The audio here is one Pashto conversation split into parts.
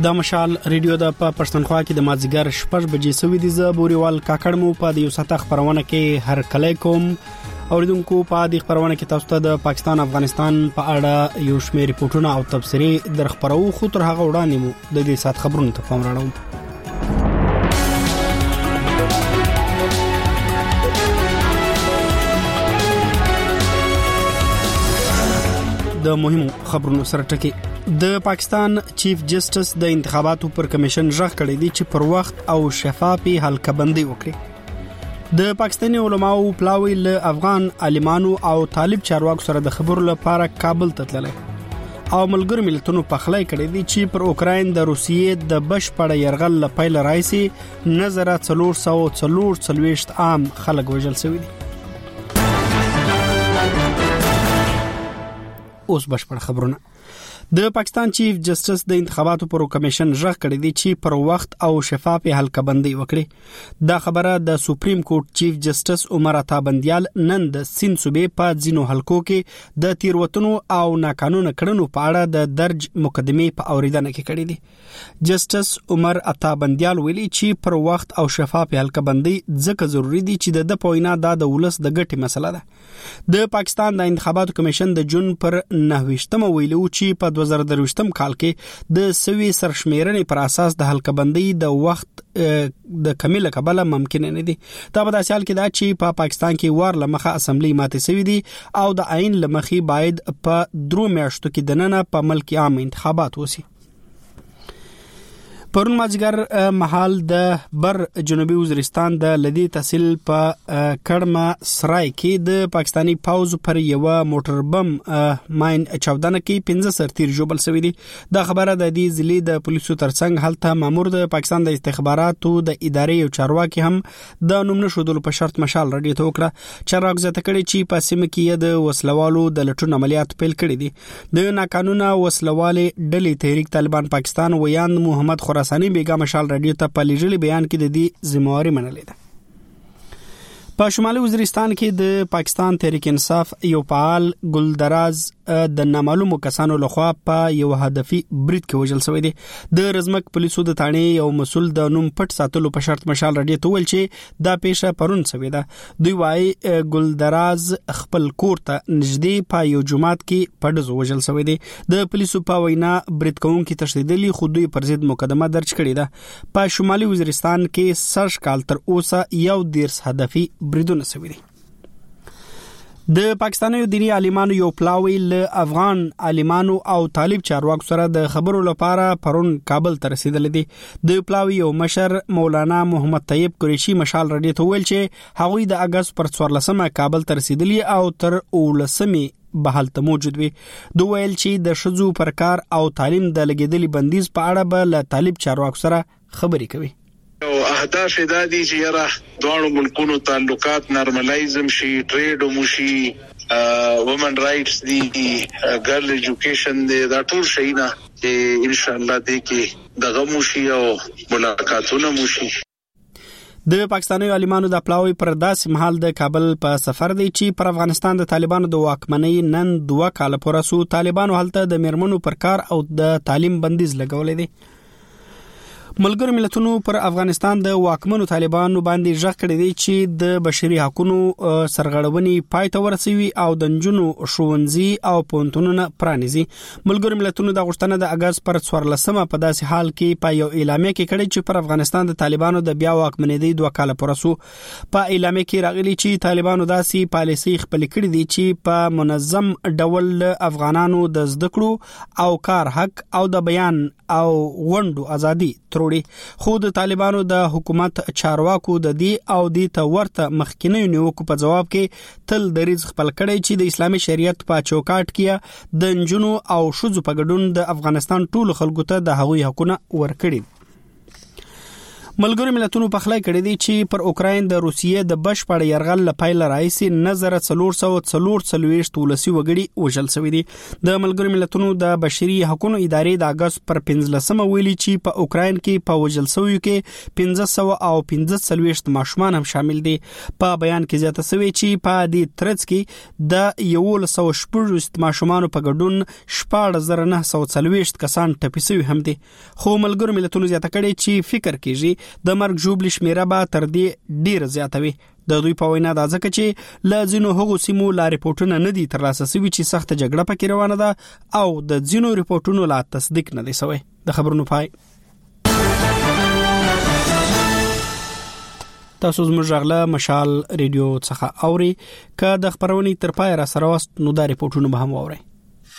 د مشال ریډیو د پښتونخوا کې د مازیګر 6 بجې سوي دي. ز بوريوال کاکړ مو په یو ساته خبرونه کې هر کله کوم اوریدونکو په دې خبرونه کې تاسو ته د پاکستان افغانستان په اړه یو شمېر ریپورتونه او تبصرې در خبرو خو تر هغه وړاندې مو د دې سات خبرونو ته پام راوړم. د مهمو خبرونو سره ټکی. د پاکستان چیف جسټس د انتخاباتو پر کمیشن ژغ کړی دی چې پر وخت او شفافي حلقه‌بندي وکړي. د پاکستاني علماو پلاوی له افغان عالمانو او طالب چارواکو سره د خبرو لپاره کابل ته تللی او ملګرو ملتونو پخلی کړی دی چې پر اوکراین د روسیې د بشپړ یرغل لپاره راځي نظر 440 عام خلک وژل شوی دي. اوس بشپړ خبرونه. د پاکستان چیف جسټس د انتخاباتو پر کمیشن ژغ کړی دی چې پر وخت او شفافي حلقه‌بندي وکړي. دا خبره د سپریم کورټ چیف جسټس عمر عطا بندیال نن د سیند صوبې په ځینو حلقو کې د تیروتنو او ناقانونه کړنو په اړه د درج مقدمې په اوریدنه کې کړې دي. جسټس عمر عطا بندیال ویلي چې پر وخت او شفافي حلقه‌بندي ځکه ضروری دي چې د پوینا د ولس د ګټې مسله ده. د پاکستان د انتخاباتو کمیشن د جون پر 9 ویلو چې په 2023 کال کې د سوي سرشمیرنې پر اساس د حلقه‌بندي د وخت د کمیله کبله ممکن نه دي. دا په داسې حال کې دا چې په پاکستان کې وار لمخه اسمبلی ماته سوي دي او د عین لمخي باید په 3 میاشتو کې دننه په ملک عام انتخابات وسی. پرون مازیګر مهال د بر جنوبي وزیرستان د لدی تحصیل په کړمه سرای کې د پاکستانی پاوز پر یو موټر بم ماین چاودنه کې 15 سرتیر جوړل شوی دی. دا خبره د دې ضلع د پولیسو ترڅنګ هلته مامور د پاکستان د استخباراتو د ادارې او چارواکي هم د نوم نشودلو په شرط مشال رډی ته وکړه. چارواک زته کړي چې په سیمه کې د وسلوالو د لټون عملیات پیل کړي دي. د ناقانونه وسلوالې ډلې تحریک طالبان پاکستان ویاند محمد خراسانی بیگا مشال رادیو ته په لیږلي بیان کې د دې ذمہواری منلې ده. په شمالي وزیرستان کې د پاکستان تحریک انصاف یو فعال ګلدراز د نامعلومو کسانو لخوا په یو هدفي برید کې وژل شوی دی. د رزمک پولیسو د تانې یو مسول د نوم پټ ساتلو په شرط مشال رادیو ته ویل چې دا پیښه پرون شوې ده. دوی وايي ګلدراز خپل کور ته نږدې په یو جماعت کې پډز وژل شوی دی. د پولیسو په وینا برید کوونکي تشدیدلی خو دوی پر ضد مقدمه درج کړې ده. په شمالي وزیرستان کې سرش کال تر اوسه یو 10 هدفي بریدونه شوي دي. د پاکستاني دینی عالمانو یو پلاوی له افغان عالمانو او طالب چارواکو سره د خبرو لپاره پرون کابل ته رسیدل دي. د پلاوی یو مشر مولانا محمد طیب قریشی مشال رډی ته ویل چې هغوی د اگست پر 14 کابل ته رسیدلی او تر 19 بهالته موجود وي. دوی ویل چې د شذو پر کار او تعلیم د لګیدلي بندیز په اړه به له طالب چارواکو سره خبرې کوي. او اهداف دا دي چې یاره دوه ملکونو تعلقات نارملایزم شي، ټریډ ومشي، وومن رائټس دي، ګرل ایجوکیشن دي، دا ټول شیونه چې ان شاء الله دې کې دغه موشي او ملاقاتونه موشي. د پاکستاني عالمانو د پلاوی پر داسې مهال د کابل په سفر دی چې پر افغانستان د طالبانو د واکمنۍ نن 2 کال پورې سو طالبانو هلته د میرمنو پر کار او د تعلیم بندیز لګولې دي. ملګرو ملتونو پر افغانستان د واکمنو طالبانو باندې ژغ کړی دی چې د بشري حقوقو سرغړونې پای ته ورسوي او د نجونو ښوونځي او پوهنتونونه پرانیزي. ملګرو ملتونو د غوښتنه د اگست پر 14 په داسې حال کې په یو اعلامیه کې کړی چې پر افغانستان د طالبانو د بیا واکمنۍ 2 کال پورې سو. په اعلامیه کې راغلي چې طالبانو داسې پالیسي خپل کړې دي چې په منظم ډول افغانانو د زده کړو او کار حق او د بیان او غونډو ازادي تروړي. خو د طالبانو د حکومت چارواکو د دې او د تورته مخکینی نیوکو په جواب کې تل دریځ خپل کړی چې د اسلامي شریعت په چوکاټ کې د نجونو او شذو په ګډون د افغانستان ټول خلکو ته د هغوی حقونه ورکړي. ملګرو ملتونو په خلای کړی دی چې پر اوکراین د روسیې د بشپړ یرغل لپاره راځي نظر 440 ولسی وګړي وژل شوی دي. د ملګرو ملتونو د بشري حقوقو ادارې د اگست پر 15 ویلي چې په اوکراین کې په وژل شویو کې 1515 ماشومان هم شامل دي. په بیان کې زیاته شوی چې په دې ترڅ کې د 1114 ماشومان په ګډون 14940 کسان ټپي شوي هم دي. خو ملګرو ملتونو زیاته کړی چې فکر کیږي د مرګ جوړ شمیره به تر دې ډیر زیاتوي. د دوی په وینا دا ځکه چې ل ځینو هغو سیمو لا ریپورتونه نه دي ترلاسه شوي چې سخت جګړه پکې روانه ده او د ځینو ریپورتونو لا تصدیق نه دي شوی. د خبرونو پای. تاسو زموږ غلا مشال ریډیو څخه اوري که د خبرونې تر پای را سره واست نو دا ریپورتونه به هم اورئ.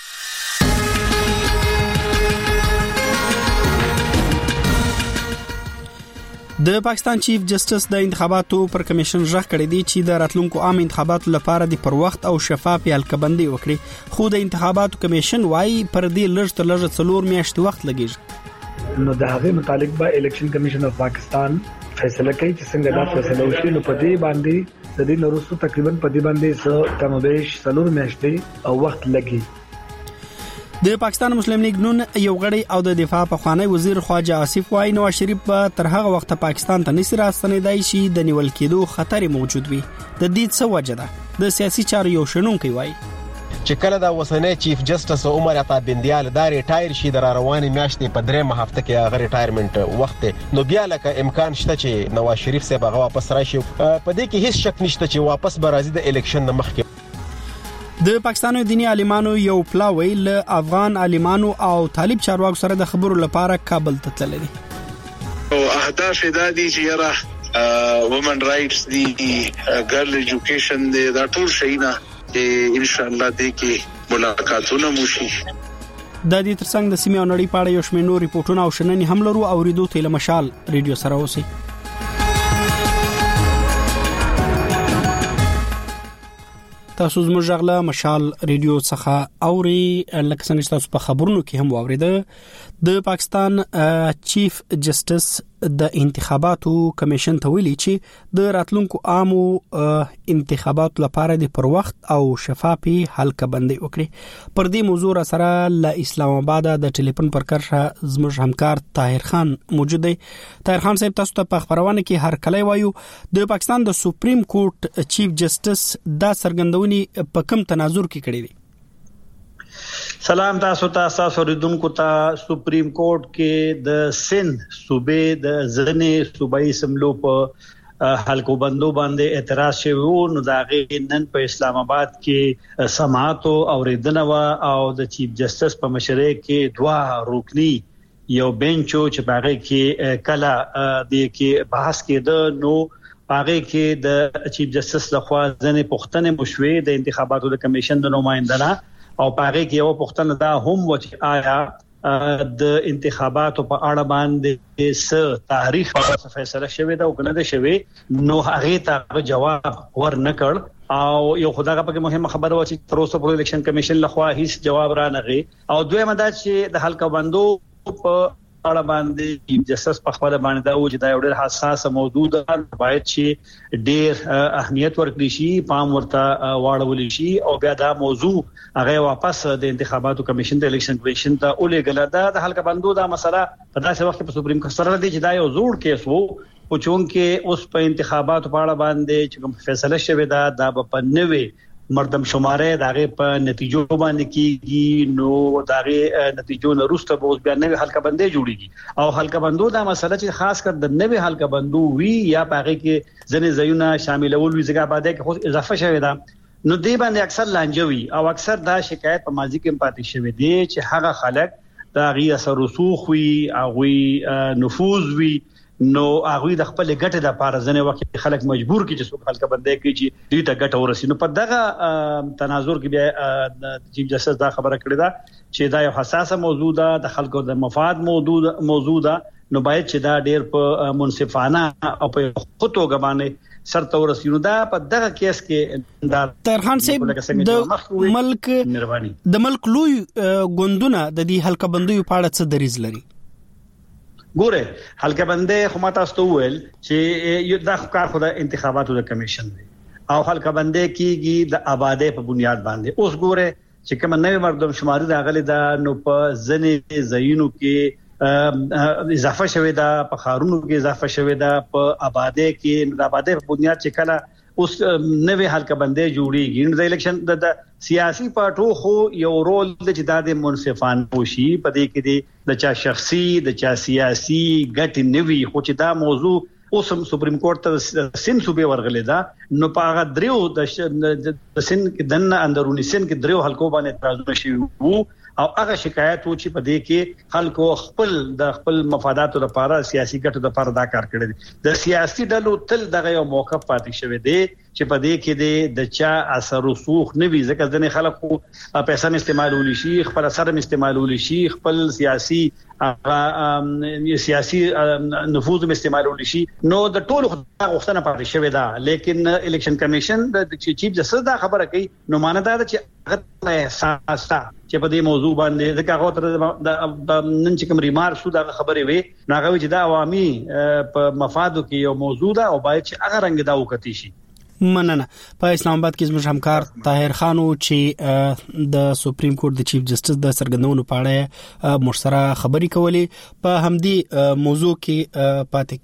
د پاکستان چیف جسټس د انتخاباتو پر کمیشن ژغ کړی دی چې د راتلونکو عام انتخاباتو لپاره د پر وخت او شفاف حلقبندي وکړي. خو د انتخاباتو کمیشن وايي پر دې لږ تر لږه 4 میاشتې وخت لګیږي. نو د هغه متعلق به الیکشن کمیشن اف پاکستان فیصله کوي چې څنګه دا فیصله وشي. نو په دې باندې د دې نورستو تقریبا په دې باندې کموبیش 4 میاشتې او وخت لګي. د پاکستان مسلم لیگ نون یو غړی او د دفاع په خوانی وزیر خواجه آصف وای نواز شریف په تر هغه وخت پاکستان ته نشي راستنیدای شي د نیول کېدو خطر موجود وي. د دې څه وجه ده؟ د سیاسي چارو یو شنونکي وای چې کله د وسنۍ چیف جسټس عمر عطا بندیال د ریټایر شي د رواني میاشتې په 3 هفته کې هغه ریټایرمنټ وخت نو بیا لکه امکان شته چې نواز شریف صاحب هغه واپس راشي. په دې کې هیڅ شک نشته چې واپس به راځي د الیکشن نه مخکې. د پاکستان دینی عالمانو یو پلاوی له افغان عالمانو او طالب چارواکو سره د خبرو لپاره کابل ته تللی دي. او اهداف دا دي چې یاره وومن رائټس دي ګرل ایجوکیشن دي دا ټول شیونه چې ان شاء الله دې کې ملاقاتونه موشي. د دې ترڅنګ د سیمې او نړۍ په اړه یو شمېر نور ریپورتونه او شننې هم لرو او ریډیو ته مشال ریډیو سره اوسئ. تاسو زموږ غلا مشال ریډیو څخه اوري لکه څنګه چې تاسو په خبرونو کې هم واوریده د پاکستان چیف جسټس د انتخاباتو کمیشن ته ویلي چې د راتلونکو عامو انتخاباتو لپاره د پر وخت او شفافي حلقبندي وکړي. پر دې موضوع سره ل اسلام آباد د ټلیفون پر کرښه زموږ همکار طاهر خان موجود دی. طاهر خان صاحب تاسو ته په خبرونه کې هر کله وایو د پاکستان د سپریم کورټ چیف جسټس دا څرګندونې په کوم تناظر کې کړې دي؟ سلام تاسو ته ریدونکو ته. سپریم کورټ کې د سند صوبې د ځنې صوبایي سملو په حلقو بندو باندې اعتراض شوی نو دا غي نن په اسلام آباد کې سماعت او ریدنه او د چیف جسټس په مشرۍ کې دوا رکنی یو بنچو چې باغې کې کلا د کې بحث کېده نو باغې کې د چیف جسټس لخوا ځنې پوښتنې مشوي د انتخاباتو د کمیشن د نمائندانه او پاره کې یو پښتنه دا هم و چې آیا د انتخاباتو په اړه باندې څه تاریخ په فیصله شوی دا وکنه ده شوی نو هغه ته جواب ورنکړ او یو خدای په مهمه خبره و چې تر اوسه په الیکشن کمیشن لخوا هیڅ جواب را نغی او دویمه دا چې د حلقه بندو په اړه باندې چیف جسټس په خپل باندې دا و چې دا یو ډېر حساس موضوع ده باید چې ډېر اهمیت ورکړي شي پام ورته واړول شي او بیا دا موضوع هغه واپس د انتخاباتو کمیشن د الیکشن کمیشن ته اولېګل ده. د حلقه بندو دا مسله په داسې وخت په سپریم کورټ سره دی چې دا یو زوړ کیس وو او چونکه اوس په انتخاباتو په اړه باندې چې کوم فیصله شوی دا په نوې مردم شماره دغه په نتیجو باندې کیږي نو دغه نتیجو نه وروسته به اوس بیا نوې حلقه بندي جوړیږي او حلقه بندو دا مسله چې خاص کر د نوې حلقه بندو وی یا پاره کې ځنې ځایونه شاملول وي ځکه باندې کې خو اضافه شوی دا نو دی باندې اکثر لانجوي او اکثر دا شکایت په ماضي کې پاتې شوی دی چې هغه خلک دا غي اثر رسوخ وي او نفوذ وي نو هغه د خپل ګټه د لپاره ځنه وخت خلک مجبور کی چې څوک حلقه بندي کوي چې دوی ته ګټه ورسي. نو په دغه تناظر کې بیا چیف جسټس دا خبره کړې ده چې دا یو حساسه موضوع ده د خلکو د مفاد موضوع ده نو باید چې دا ډېر په منصفانه او په خطو غبانه سرته ورسي. نو دا په دغه کیس کې دا ترخان صاحب د ملک لوی غوندونه د دې حلقه بندي په اړه څه دریز لري؟ ګوره حلقه بندي خو ماته استوول چې یو د کار خو د انتخاباتو د کمیشن دی او حلقه بندي کیږي د آبادی په بنیاد باندې. اوس ګوره چې کوم نوې مردم شماري راغلي دا نو په ځنې زینو کې اضافه شوه دا په خارونو کې اضافه شوه دا په آبادی کې د آبادی په بنیاد چې کله اوس نوې حلقه بندي جوړیږي د الیکشن د سیاسي پارټو خو یو رول د د منصفانه وشي په دې کې د چا شخصي د چا سیاسي ګټ نوي خو چې دا موضوع اوس هم سپریم کورټ ته سن صوبې ورغلې ده نو په هغه دریو د سن کې دنه اندرونی سن کې دریو حلقو باندې اعتراضونه شوي وو او هغه شکایت و چې په دې کې خلکو خپل مفاداتو لپاره سیاسي ګټو لپاره دا کار کړی دي د سیاسي ډلو تل دغه یو موقف پاتې شوی دی چې په دې کې د چا اثر رسوخ نه وي ځکه ځنې خلکو پیسې استعمالول شي خپل اثر استعمالول شي خپل سیاسي نفوذ استعمالول شي نو د ټولو غوښتنه پاتې شوی ده لیکن الیکشن کمیشن د چیف جسټس دا خبره کوي نو معنی دا چې هغه احساس چې په دې موضوع باندې د هغه تر د نن چې کوم ریمارک شو دا خبره وي ناغه چې دا عوامي په مفادو کې یو موضوع ده او باید چې هغه رنګ دا وکړي شي. مننه. په اسلام آباد کې زموږ همکار طاهر خان چې د سپریم کورټ د چیف جسټس د سرګندونو په اړه مرسره خبري کولې په همدي موضوع کې پاتې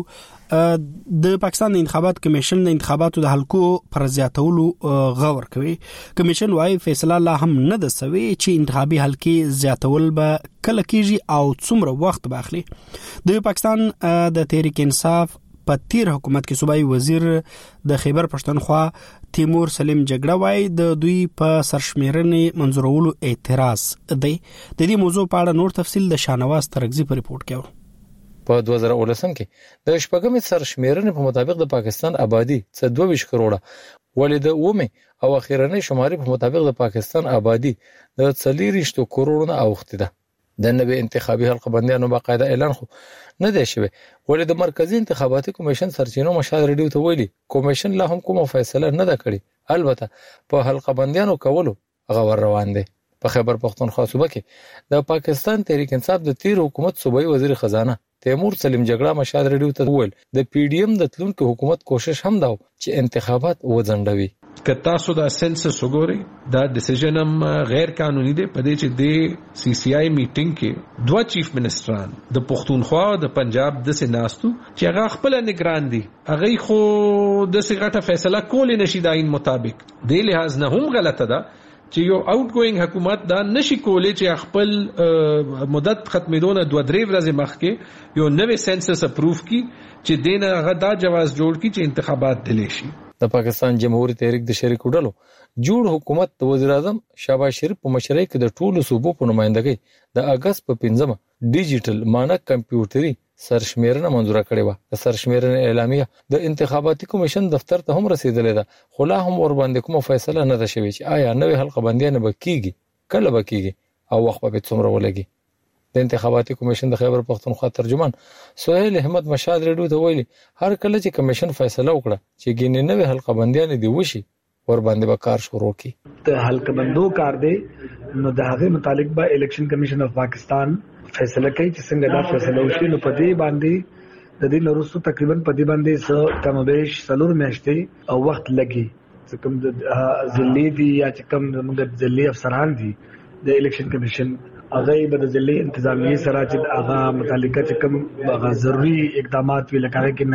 کیږو د پاکستان انتخابات کمیشن د انتخاباتو د حلقو پر زیاتولو غور کوي. کمیشن وايي فیصله لا هم نه ده سوي چې انتخابي حلقې زیاتول به کله کیږي او څومره وخت به اخلي. د پاکستان د تحریک انصاف په تیر حکومت کې صوبایي وزیر د خیبر پښتونخوا تیمور سلیم جګړه وای د دوی په سرشمیرنې منظورولو اعتراض دی. د دې موضوع په اړه نور تفصیل د شانواز ترغزي په ریپورت کې په 2019 کې د شپږمې سرشمیرنې په مطابق د پاکستان آبادی 22 کروڑه ولې د اومه او اخیرنۍ شمارې په مطابق د پاکستان آبادی د 40 کروڑه اوخته ده. د نوې انتخابي حلقه بندیانو باقاعده اعلان خو نه دی شوی ولې د مرکزی انتخاباتي کمیشن سرچینو مشال ریډیو ته ویلي کمیشن لا هم کومه فیصله نه ده کړې البته په حلقه بندیانو کولو غوړ روان دي. په خیبر پښتونخوا صوبه کې د پاکستان تحریک انصاف د تیر حکومت صوبایي وزیر خزانه تیمور سلیم جګړه مشال ریډیو ته ویل د پی ډی ایم د تلونکو حکومت کوشش هم دا چې انتخابات وځنډوي. که تاسو دا سنسس وګورئ دا ډیسیژن هم غیر قانوني دی په دې چې د سی سی آی میټینګ کې دوه چیف منسټران د پښتونخوا او د پنجاب د سناستو چې هغه خپل نگران دي هغه خو د سیغه فیصله کولې نشي داین مطابق د لحاظ نه هم غلطه ده چې یو آوټ ګوینګ حکومت دا نشي کولای چې خپل مدت ختمېدونه 2-3 ورځې مخکې یو نوې سنسس اپروف کی چې دینه هغه دا جواز جوړ کی چې انتخابات دلې شي. د پاکستان جمهوریت تحریک د شریکو ډلو جوړ حکومت د وزیر اعظم شهباز شریف په مشرۍ کې د ټولو صوبو په نمائندګۍ د اگست په 5 ډیجیټل مانک کمپیوټري سرشمیرنه منظوره کړې و. د سرشمیرنې اعلامیه د انتخاباتي کمیشن دفتر ته هم رسیدلې ده خو لا هم ور باندې کومه فیصله نه ده شوې چې آیا نوې حلقه بندیانه به کیږي کله به کیږي او وخت به څومره ولګي. د انتخاباتي کمیشن د خیبر پښتونخوا ترجمان سہیل احمد مشاد ریډیو ته ویلي هر کله چې کمیشن فیصله وکړه چې ګینې نوې حلقه بندیانه دی وشي ور باندې به کار شروع کی. د حلقه بندو کار دی نو د هغه متعلق به الیکشن کمیشن اف پاکستان فیصله کوي چې څنګه دا فیصله وشي نو په دې باندې د دې نورستو تقریبا په دې باندې څو کمبيش سلور میاشتې او وخت لګي چې کوم د ضلعي دي یا چې کوم موږ ضلعي افسران دي د الیکشن کمیشن هغه به د ضلعي انتظامیه سره چې هغه متعلقه چې کوم هغه ضروري اقدامات وی لکه کې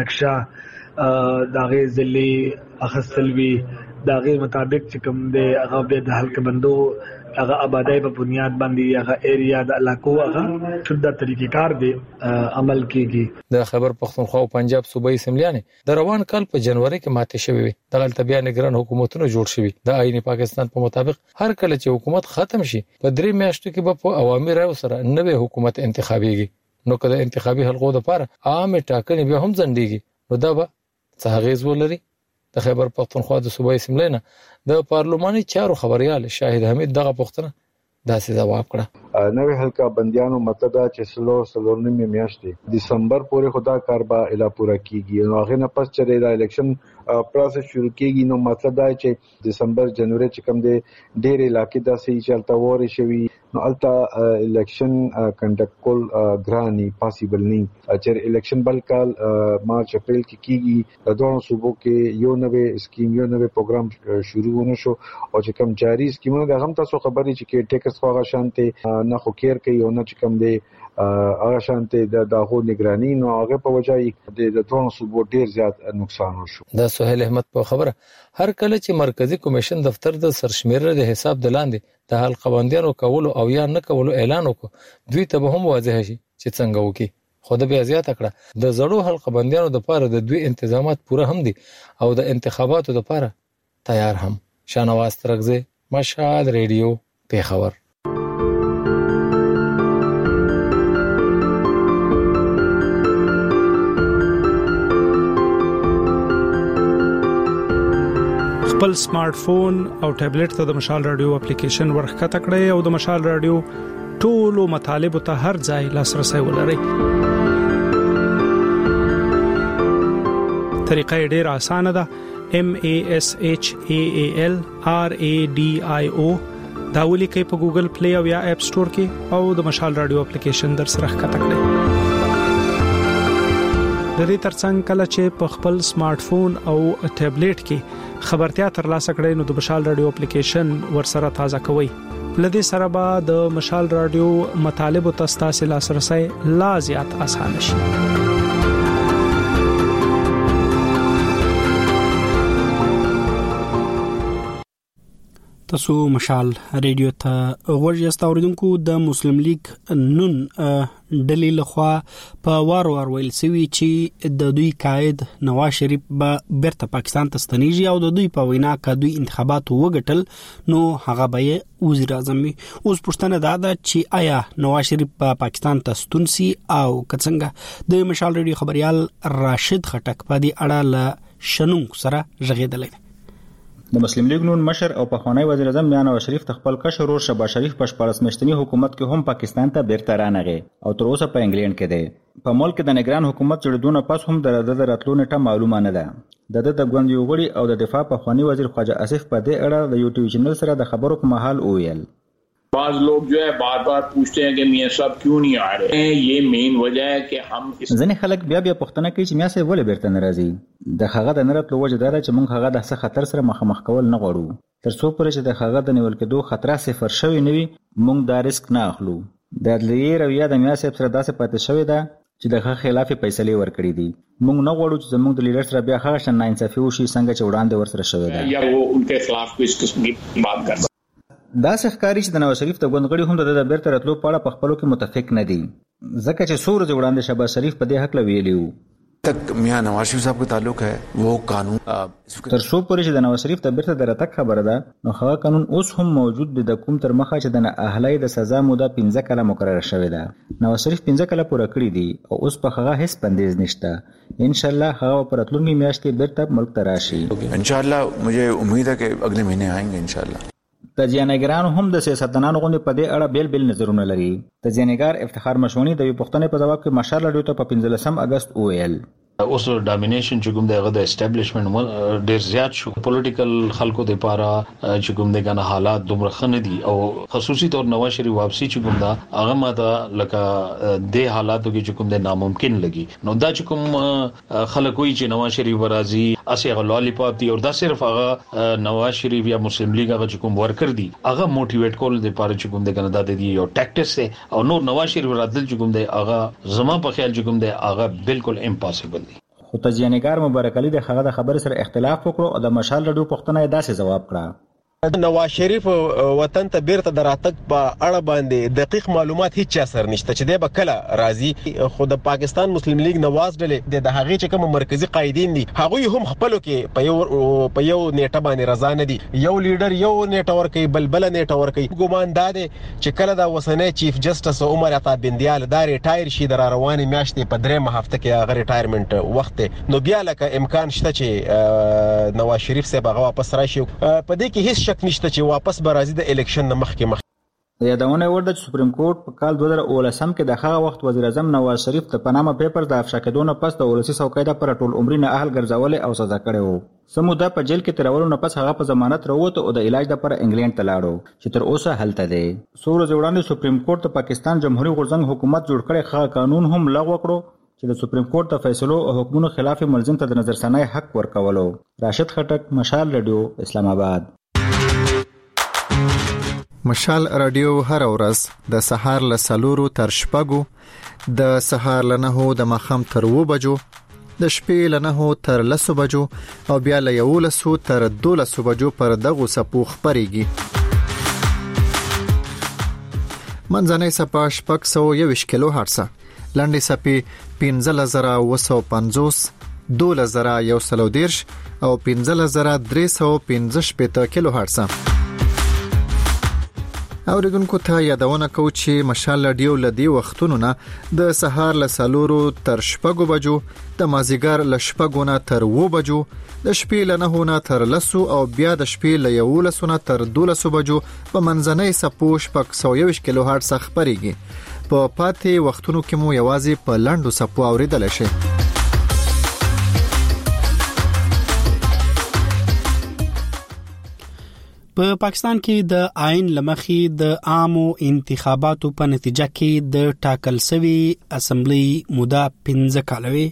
نقشه داغه ضلعي اخستلوي داغه مطابق چې کوم د هغه د حلقه بندو هغه آبادی په بنیاد باندې هغه ایریا د علاقو هغه شوده طریقې کار دی عمل کیږي. د خیبر پښتونخوا او پنجاب صوبایي اسمبلیانې د روان کال په جنوري کې ماته شوې وي. دغه بیا نگران حکومتونه جوړ شوي. د آئین پاکستان په مطابق هر کله چې حکومت ختم شي په 3 میاشتو کې به په عوامي رایو سره نوې حکومت انتخابيږي. نو کله انتخابي حلقو لپاره عام ټاکنې به هم ځنډيږي نو دا به څه غیز ولري. د خیبر پښتونخوا د صوبایي اسمبلی نه د پارلماني چارو خبريال شاهد حمید دغه پوښتنه داسې جواب کړه. نوې حلقه بندیانو مطلب دا چې سلور نیمه میاشتې دسمبر پورې خدا کار با اله پورا کیږي نو هغه نه پس چې د الیکشن پروسس شروع کیږي نو مطلب دا چې دسمبر جنوري چې کوم د ډېر علاقې داسې چلتا ووري شوی نو التا الیکشن کنډکټ کول ګراني پاسیبل نه چې الیکشن بل کال مارچ اپریل کې کیږي د دوه صوبو کې یو نوې سکیم یو نوې پروګرام شروع ونه شو او چې کوم جاری سکیمونه د هم تاسو خبرې چې کې ټیکس خو غشانته نه خو کیر کوي او نه چې کوم دی هغه شانته د داغو نگرانی نو هغه په وجه د دوه صوبو ډیر زیات نقصان وشو. د سہیل احمد په خبره هر کله چې مرکزی کمیشن دفتر د سرشمیره د حساب د لاندې د حلقه بندیانو کولو او یا نه کولو اعلان وکړ دوی ته به هم واضح شي چې څنګه وکړي. خو د بیا زیات کړه د زړو حلقه بندیانو د لپاره د دوی تنظیمات پوره هم دي او د انتخاباتو لپاره تیار هم. شانواز ترغزه مشهد ریډیو پیښور. خپل سمارټ فون او ټابلیټ ته د مشال رادیو اپلیکیشن ورخته کړئ او د مشال رادیو ټولو مطالب ته هر ځای لاسرسي ولرئ. طریقه ډېر اسانه ده. MASHAAL RADIO دا ولیکئ په ګوګل پلی او یا اپ سٹور کې او د مشال رادیو اپلیکیشن در سره ښکته کړئ. د دې ترڅنګ کله چې په خپل سمارټ فون او ټابلیټ کې خبرتیا ترلاسه کړئ نو د مشال رادیو اپلیکیشن ورسره تازه کوئ. لدې سره به د مشال رادیو مطالب او تاسو لاسرسي لا زیات اسانه شي. تاسو مشال ریډیو ته ورجستا اوریدونکو د مسلم لیگ نون ډلې لخوا په وار ویل سوي چې د دوی قائد نواز شریف به بیرته پاکستان ته ستنیږي او د دوی په وینا کې دوی انتخابات وګټل نو هغه به وزیر اعظم وي. اوس پوښتنه ده چې آیا نواز شریف په پاکستان ته ستون سي او څنګه. د مشال ریډیو خبريال راشد خټک په دې اړه له شنو سره ژغېدل. د مسلم لیگ نون مشر او پخوانی وزیر اعظم میاں نواز شریف خپل کشر ورور شهباز شریف په 14 میاشتنی حکومت کې هم پاکستان ته بیرته رانغی او تر اوسه په انګلند کې دی. په ملک د نگران حکومت جوړیدونه پس هم د راتلو نیټه معلومه نه ده. د غوند یو غړي او د دفاع پخوانی وزیر خواجه اسف په دې اړه د یوټیوب چینل سره د خبرو په محل وویل. بعض लोग जो है बार-बार पूछते हैं कि मियां साहब क्यों नहीं आ रहे हैं. ये मेन वजह है कि हम ځنې خلک بیا پوښتنه کوي چې میاں صاحب ولې بیرته ناراضي. د هغه د نرتلو وجه دا چې موږ هغه د څه خطر سره مخامخ کول نه غواړو. تر څو پورې چې د هغه د نیول کېدو خطر صفر شوی نه وي موږ دا ریسک نه اخلو. د عدلیې رویه د میاں صاحب سره داسې پاتې شوې ده چې د هغه خلاف فیصله ورکړي دي. موږ نه غواړو چې زموږ د لیډر سره بیا هغه شان ناانصافي وشي څنګه چې وړاندې ورسره شوې ده. یا وہ ان کے خلاف کوئی اس قسم کی بات کرتا دا ښکاري چې د نواز شریف د غونډغړي هم د بیرته راتلو په اړه په خپلو کې متفق نه دي ځکه چې څو ورځې وړاندې شهباز شریف په دې حق ویلي وو. تک میاں نواز شریف صاحب کا تعلق ہے وہ قانون تر څو پورې چې د نواز شریف د بیرته درتک خبره ده نو هغه قانون اوس هم موجود دی. د کوم تر مخه چې د اهلي د سزا موده 15 کاله مقرره شوې ده. نواز شریف 15 کاله پوره کړی دي او اوس په هغه هیڅ بندیز نشته. ان شاء الله هغه پر راتلونکي میاشت کې بیرته ملک ته راشي. ان شاء الله مجھے امید ہے کہ اگلے مہینے آئیں گے ان شاء الله. تجزیه‌نګاران هم د سیاستدانانو غونډې په دې اړه بیل نظرونه لري. تجزیه‌نګار افتخار مشونی د یو پښتنې په جواب کې مشال رادیو ته په 15 اگست وویل اوس ډامینیشن چې کوم دغه د اسټابلیشمنت ډیر زیات شو. پولیټیکل خلکو د لپاره چې کوم دغه حالات دومره خنه دي او خصوصي تور نواز شریف واپسی چې کوم دا هغه ماته لکه د حالاتو کې چې کوم د ناممکن لګي. نو دا چې کوم خلک وی چې نواز شریف راځي اسه غلالي پاتې او دا صرف هغه نواز شریف یا مسلم لیگ هغه چې کوم ورکر دي هغه موټیویټ کول د لپاره چې کوم دغه د دې یو ټاکټکس او نو نواز شریف راتل چې کوم دی هغه زما په خیال چې کوم دی هغه بالکل امپاسبل. خو تجزیه‌نګار مبارک علي د هغه د خبرې سره اختلاف وکړو او د مشال رادیو پښتنه یې داسې ځواب کړه. نواز شریف وطن ته بیرته دراتک په اړه باندې دقیق معلومات هیڅ اثر نشته چې د بکله راځي. خو د پاکستان مسلم لیگ نواز ډلې د هغه چې کوم مرکزی قائدین دي هغه هم خپل کې په یو نیټه باندې رضا نه دي. یو لیډر یو نیټه ورکي بلبل نیټه ورکي. ګومان ده چې کله د وسنۍ چیف جسټس عمر عطا بندیال دا ریټایر شي د رواني میاشتې په 3 هفته کې هغه ریټایرمنټ وخت نو بیا لکه امکان شته چې نواز شریف صاحب هغه واپس راشي. په دې کې هیڅ شک نشته چې واپس به راځي د الیکشن نه مخکې. یادونه ورده چې سپریم کورټ په کال 2019 کې د هغه وخت وزیر اعظم نواز شریف ته پنامه پیپر د افشا کېدو نه پس د ولسی څوکۍ د پر ټول عمرینه اهل ګرځول او سزا کړی وو. سمودا په جیل کې تیرولو نه پس هغه په ضمانت راووت او د علاج لپاره انګلند ته لاړو چې تر اوسه هلته دی. څو ورځې وړاندې سپریم کورټ د پاکستان جمهوریت غورځنګ حکومت جوړ کړی هغه قانون هم لغوه کړو چې د سپریم کورټ د فیصلو او حکمونو خلاف ملزم ته د نظرثانی حق ورکولو. راشد خټک، مشال رادیو، اسلام آباد. مشال رادیو هر ورځ د سهار له 4 تر 6، د سهار له 9 د ماښام تر 2 بجو، د شپې له 9 تر 10 بجو او بیا له 11 تر 12 بجو پر دغه سپو خبريږي. منځنۍ سپا 621 کیلو هرتز، لنډې سپې 15950، 12130 او 15315 کیلو هرتز. اوریدونکو ته یادونه کو چې مشال رادیو لدی وختونو نه د سهار له 4 تر 6 بجو، د مازیګر له 6 نه تر 2 بجو، د شپې له 9 نه تر 10 او بیا د شپې له 11 نه تر 12 بجو په منځنۍ سپو 621 کیلو هرتز خبريږي. په پاتې وختونو کې مو یوازې په لنډو سپو اوریدل شي. په پاکستان کې د آئین لمخې د عامو انتخاباتو په نتیجه کې د ټاکل شوی اسمبلی موده 15 کالوي.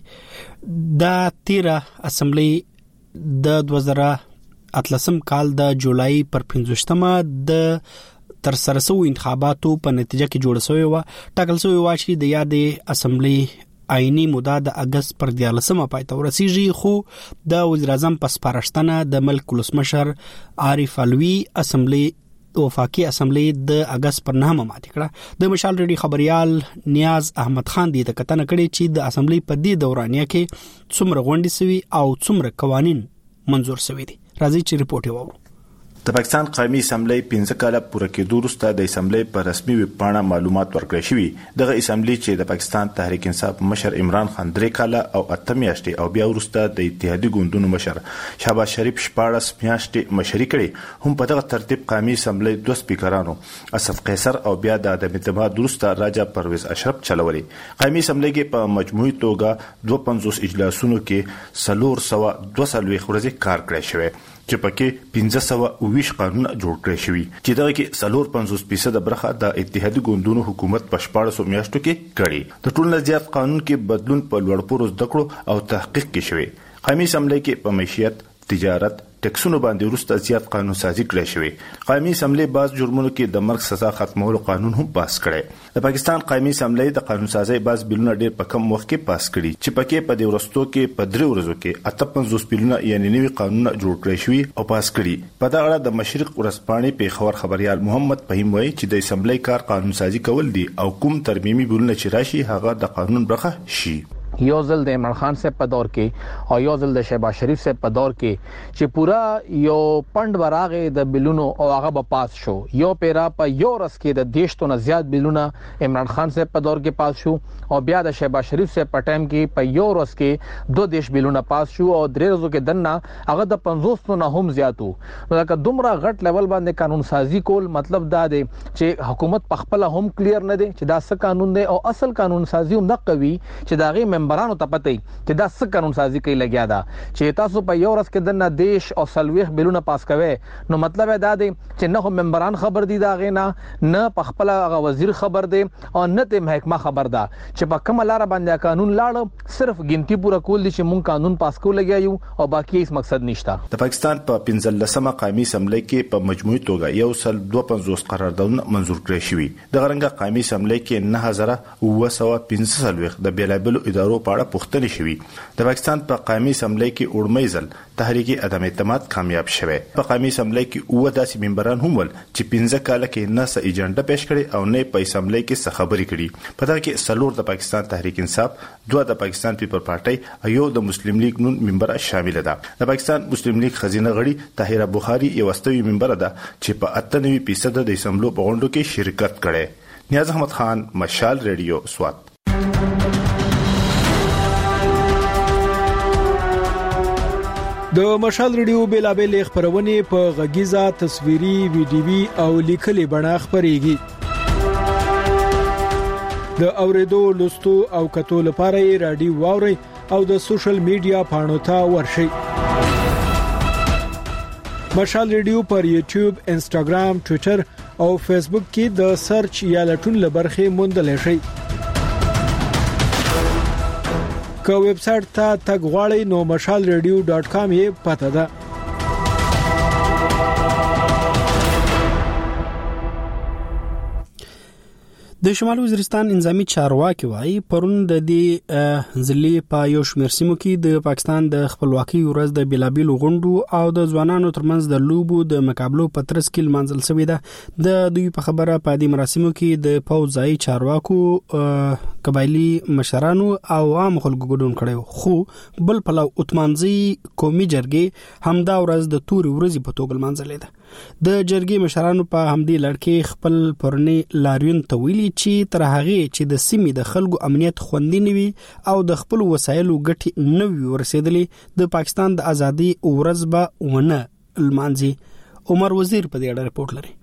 د 13 اسمبلی د 2018 کال د جولای پر 15مه د تر سره شوی انتخاباتو په نتیجه کې جوړ شوی و. ټاکل شوی و چې د یادې اسمبلی آئینی موده د اگست پر 14مه پای ته ورسیږي، خو د وزیر اعظم په سپارښتنه د ملک ولسمشر عارف علوی اسمبلی وفاقي اسمبلی د اگست پر 9مه ماتې کړه. د مشال رادیو خبريال نیاز احمد خان دی ته کتنه کړي چې د اسمبلی په دې دورانیه کې څومره غونډې سوي او څومره قوانين منزور سوي دي. راځي چې ریپورت وورو. د پاکستان قومي اسمبلی 15 کاله پوره کېدو وروسته د اسمبلی په رسمي ویب پاڼه معلومات ورکړل شوي. دغه اسمبلی چې د پاکستان تحریک انصاف مشر عمران خان 3 کاله او 8 میاشتې او بیا وروسته د اتحادیه ګوندونو مشر شهباز شریف 14 میاشتې مشري کړي، هم په دغه ترتیب قومي اسمبلی 2 سپیکرانو اسف قیصر او بیا د عدم اعتماد وروسته راجا پرویز اشرف چلولي. قومي اسمبلی کې په مجموعي توګه 52 اجلاسونو کې 442 ورځې کار کړی شوی چې پکې 1520 قانون جوړ کړی شوی چې دغه کې 450% برخه د اتحادیه ګوندونو حکومت په 14 میاشتو کې کړی. د ټولو زیات قانون کې بدلون په لوړ پوړو زده کړو او تحقیق کې شوی. قومي اسمبلی کې په معیشت، تجارت، ټیکسونو باندې وروسته زیات قانون سازي کړی شوی. قومي اسمبلی بعض جرمونو کې د مرګ سزا ختمولو قانون هم پاس کړی. د پاکستان قومي اسمبلی د قانون سازي بعض بلونه ډېر په کم وخت کې پاس کړي چې پکې په دې ورستو کې په 3 ورځو کې 58 بلونه یعنی نوي قانون جوړ کړی شوی او پاس کړي. په دا اړه د مشرق ورځپاڼې پیښور خبريال محمد فهیم وایي چې د اسمبلی کار قانون سازي کول دي او کوم ترمیمي بلونه چې راشي هغه د قانون برخه شي. یو ځل د عمران خان صاحب په دور کې او یو ځل د شهباز شریف صاحب په دور کې چې پورا یو پند براغه د بلونو او هغه به پاس شو. یو پیرا په یو رس کې د دیش ته زیات بلونه عمران خان صاحب په دور کې پاس شو او بیا د شهباز شریف صاحب په ټایم کې په یو رس کې 2 دیش بلونه پاس شو او 3 ورځو کې دنه هغه د 50 نه هم زیاتو. نو دا دومره غټ لیول باندې قانون سازي کول مطلب دا دی چې حکومت په خپل هم کلیر نه دی چې دا څه قانون دی او اصل قانون سازي هم د قوي چې دا غي ممبرانو ته پته چې دا څه قانون سازي کوي لګیا دا چې تاسو په یو ورځ کې دنه دیش او سلويخ بلونه پاس کوي. نو مطلب دا دی چې نه هم ممبران خبر دي دا غینا نه په خپل هغه وزیر خبر دی او نه ته محکمه خبر ده چې په کوم لار باندې قانون لاړ صرف ګنتی پورا کول دي چې مونږ قانون پاس کول لګیایو او باقي هیڅ مقصد نشته. د پاکستان په 15مه قومي اسمبلی کې په مجموعي توګه یو سل 250 قراردادونه منزور کړی شوی. د غرنګ قومي اسمبلی کې 9915 د بیلابلو ادارو په اړه پوښتنې شوی. د پاکستان په قومي اسمبلی کې اورمې ځل تحریک عدم اعتماد کامیاب شوه. په قومي اسمبلی کې اوه داسې ممبران هم ول چې 15 کاله کې نه څه ایجنډا پیش کړي او نه په اسمبلی کې څه خبرې کړي. په دا کې سلور د پاکستان تحریک انصاف، 2 د پاکستان پیپل پارټي او یو د مسلم لیگ نون ممبر شامل ده. د پاکستان مسلم لیگ خزینه غړي طاهره بخاری یو واستوي ممبر ده چې په 98% د اسمبلو په غونډو کې شرکت کړي. نیاز احمد خان، مشال ریډیو، سوات. د مشال ریډیو بیلابل خبرونه په غږیزه، تصویري، ویډیوي او لیکلي بڼه خبريږي. د اوریدو، لوستو او کتو لپاره رادیو واوري او د سوشل میډیا پاڼو ته ورشئ. مشال ریډیو پر یوټیوب، انسټاګرام، ټوئیټر او فیسبوک کې د سرچ یا لټون لبرخه موندل شي. که ویب سټ ته تګ غواړئ نو mashalradio.com یې پته ده. د شمال وزیرستان انضمامي چارواکي وايي پرون د دې ځلې په یو شمېر سیمو کې د پاکستان د خپلواکۍ ورځ د بلابل غونډو او د ځوانانو ترمنځ د لوبو د مقابلو په ترڅ کې لمانځل شوې ده. د دوی په خبره په دې مراسمو کې د پوځي چارواکو، قبایلی مشرانو او عام خلکو ګډون کړي، خو بل پلو اتمانځي قومي جرګې همدا ورځ د توري ورځې په توګه لمانځلې ده. د جرګې مشرانو په همدې لړ کې خپل پرونی لاریون ته ویلي چې تر هغه چې د سیمې د خلکو امنیت خوندي نوي او د خپل وسایلو ګټي نوي ورسېدلې، د پاکستان د ازادي ورځ به ونه لمانځي. عمر وزیر په دې اړه رپورټ لري.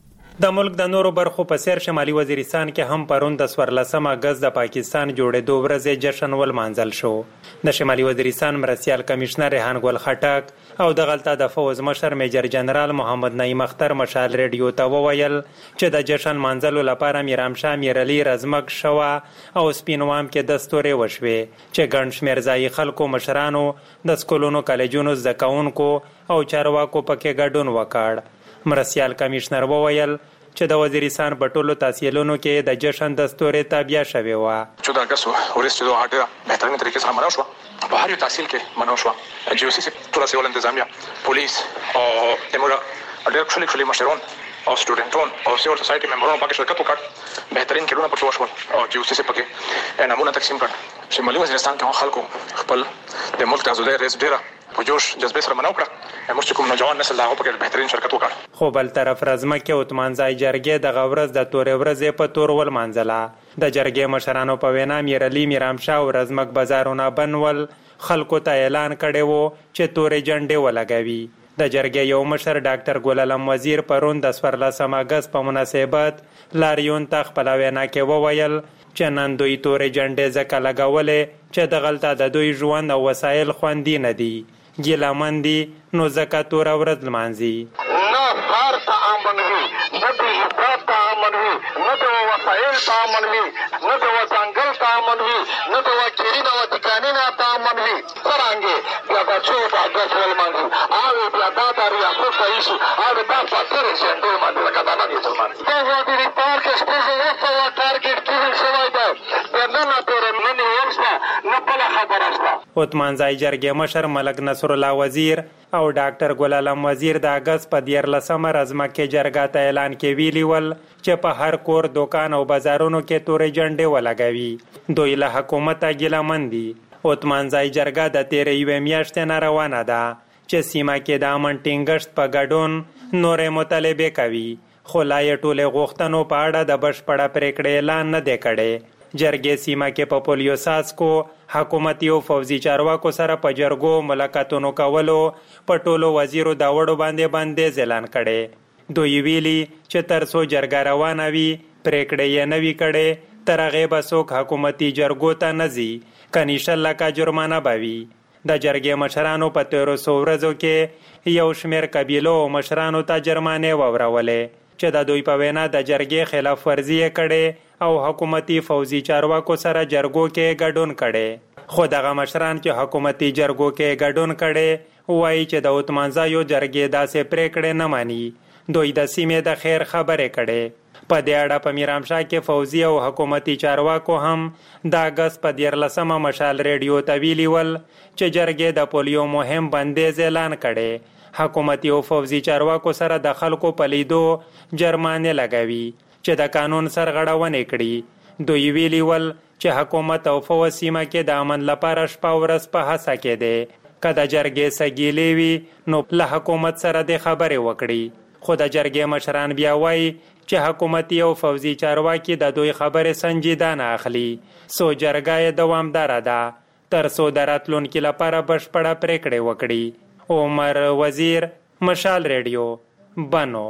د ملک د نورو برخو په سیر شمالي وزیرستان کې هم پرون د 14 اگست د پاکستان جوړېدو ورځ جشن ولمانځل شو. د شمالي وزیرستان مرستيال کمشنر ریحان ګل خټک او د غلطه د فوز مشر میجر جنرال محمد نعیم اختر مشال ریډیو ته وویل چې د جشن مانځلو لپاره میرام شاه میرعلی رزمک شوا او سپینوام کې دستوري وشوي چې ګڼ شمېر ځای خلکو، مشرانو، د سکولونو، کالجونو زده کوونکو او چارواکو پکې ګډون وکړ. مرستيال کمشنر وویل چې د وزیرستان په ټولو تحصیلونو کې د جشن دستوري تابع شوی و. 14 اگست ورسته دوه هټه بهترین طریقې سره مناو شو. په هر یو تحصیل کې مناو شو. جیوسی ټول سیول انتظامیه، پولیس او دموږ ډېر ښکلي مشرون او سټوډنټون او سیول سوسایټي ممبرانو پکې شرکت وکړ. بهترین کډونه پکې وشول او جیوسی پکې انعامونه تقسیم کړ. شمالي وزیرستان کې خلکو خپل د ملک د ازادۍ ورځ ډېره په جوش جذبې سره مناو کړه. موږ کوم نوجوان نسل دا په بهترین شرکت وکړ. خو بل طرف رزمکه او اتمانځای جرګې د غورز د تورې ورځې په تور ول منځله. د جرګې مشرانو په وینا میرعلی، میرام شاه او رزمک بازارونه بنول خلکو ته اعلان کړي وو چې تورې جنډې ولګوي. د جرګې یو مشر ډاکټر ګل علم وزیر پرون د 14 اگست په مناسبت لاریون ته خپل وینا کې وویل چې نن دوی تورې جنډې ځکه لګولې چې د غلطه د دوی ژوند او وسایل خوندي نه دي، ګیلمن دي، نو ځکه توره ورځ لمانځي. نه ښار ته امن وي، نه د حساب ته امن وي، نه د وسایل ته امن وي، نه د ځنګل ته امن وي، نه د وکیلینو او دکانینو ته امن وي. څرنګه بیا د 14 اگست ولمانځي او بیا دا د ریاست رئیس او د پاتره سندو باندې لکه دا نه دي ځمان. دا وادي پارک سپیشل وسو ټارګټ کیږي شوی دی. نه نه تورې نه ورسته نه بل خبره شته. اتمانځای جرګې مشر ملک نصر الله وزیر او ډاکټر ګل علم وزیر د اگست په 14 رزمکه جرګه ته اعلان کې ویلي ول چې په هر کور، دکان او بازارونو کې تورې جنډې ولګوي. دوی له حکومته ګیلمن دي. اتمانځای جرګه د 13 میاشتې نه روانه ده چې سیمه کې د امن ټینګښت په ګډون نورې مطالبې کوي، خو لا یې ټولې غوښتنو په اړه د بشپړه پریکړې اعلان نه دی کړی. جرګې سیمه کې په پولیو ساسکو، حکومتي او فوزي چارواکو سره په جرګو ملاقاتونو کولو په ټولو وزیرو دا وړو باندې بندیز اعلان کړي. دوی ویلي چې تر څو جرګه روانه وي پریکړې یې نه وي کړې تر هغې به څوک حکومتي جرګو ته نه ځي، کني 100 لکه جرمانه به وي. د جرګې مشرانو په 1300 ورځو کې یو شمېر قبیلو او مشرانو ته جرمانې واورولې چې د دوی په وینا د جرګې خلاف ورزي کړي او حکومتي فوزي چارواکو سره جرګو کې ګډون کړي. خو دغه مشران چې حکومتي جرګو کې ګډون کړي وایي چې د اتمانځایو جرګې داسې پریکړې نه ماني. دوی د سیمې د خیر خبرې کړي. په دې اړه په میرام شاه کې فوزي او حکومتي چارواکو هم د اگست په 14 مشال ریډیو ته ویلي ول چې جرګې د پولیو مهم بندیز اعلان کړي. حکومتي او فوزي چارواکو سره د خلکو په لیدو جرمانې لګوي چې د قانون سرغړونه کړي. دوی ویلي ول چې حکومت او فوز سیمه کې د امن لپاره شپه ورځ په هڅه کې دي. که د جرګې سګیلې وي نو له حکومت سره د خبرې وکړي. خو د جرګې مشران بیا وایي چې حکومتي او فوزي چارواکي د دوی خبرې سنجیده نه اخلي. سو جرګه یې دوامداره ده تر څو د راتلونکي لپاره بشپړه پریکړې وکړي. عمر وزیر، مشال ریډیو، بنو.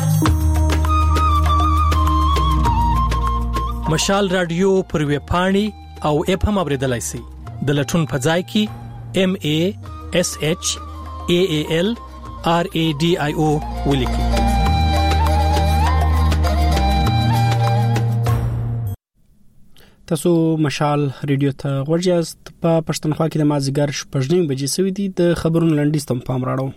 مشال رادیو پر ویب پاڼې او اپ هم اوریدلای شئ. د لټون په ځای کې MASHAAL RADIO ولیکئ. تاسو مشال ریډیو ته ورجاست. په پښتونخوا کې د مازیګر 9:30 بجې سوي دي. د خبرونو لنډیز تم پام راړو.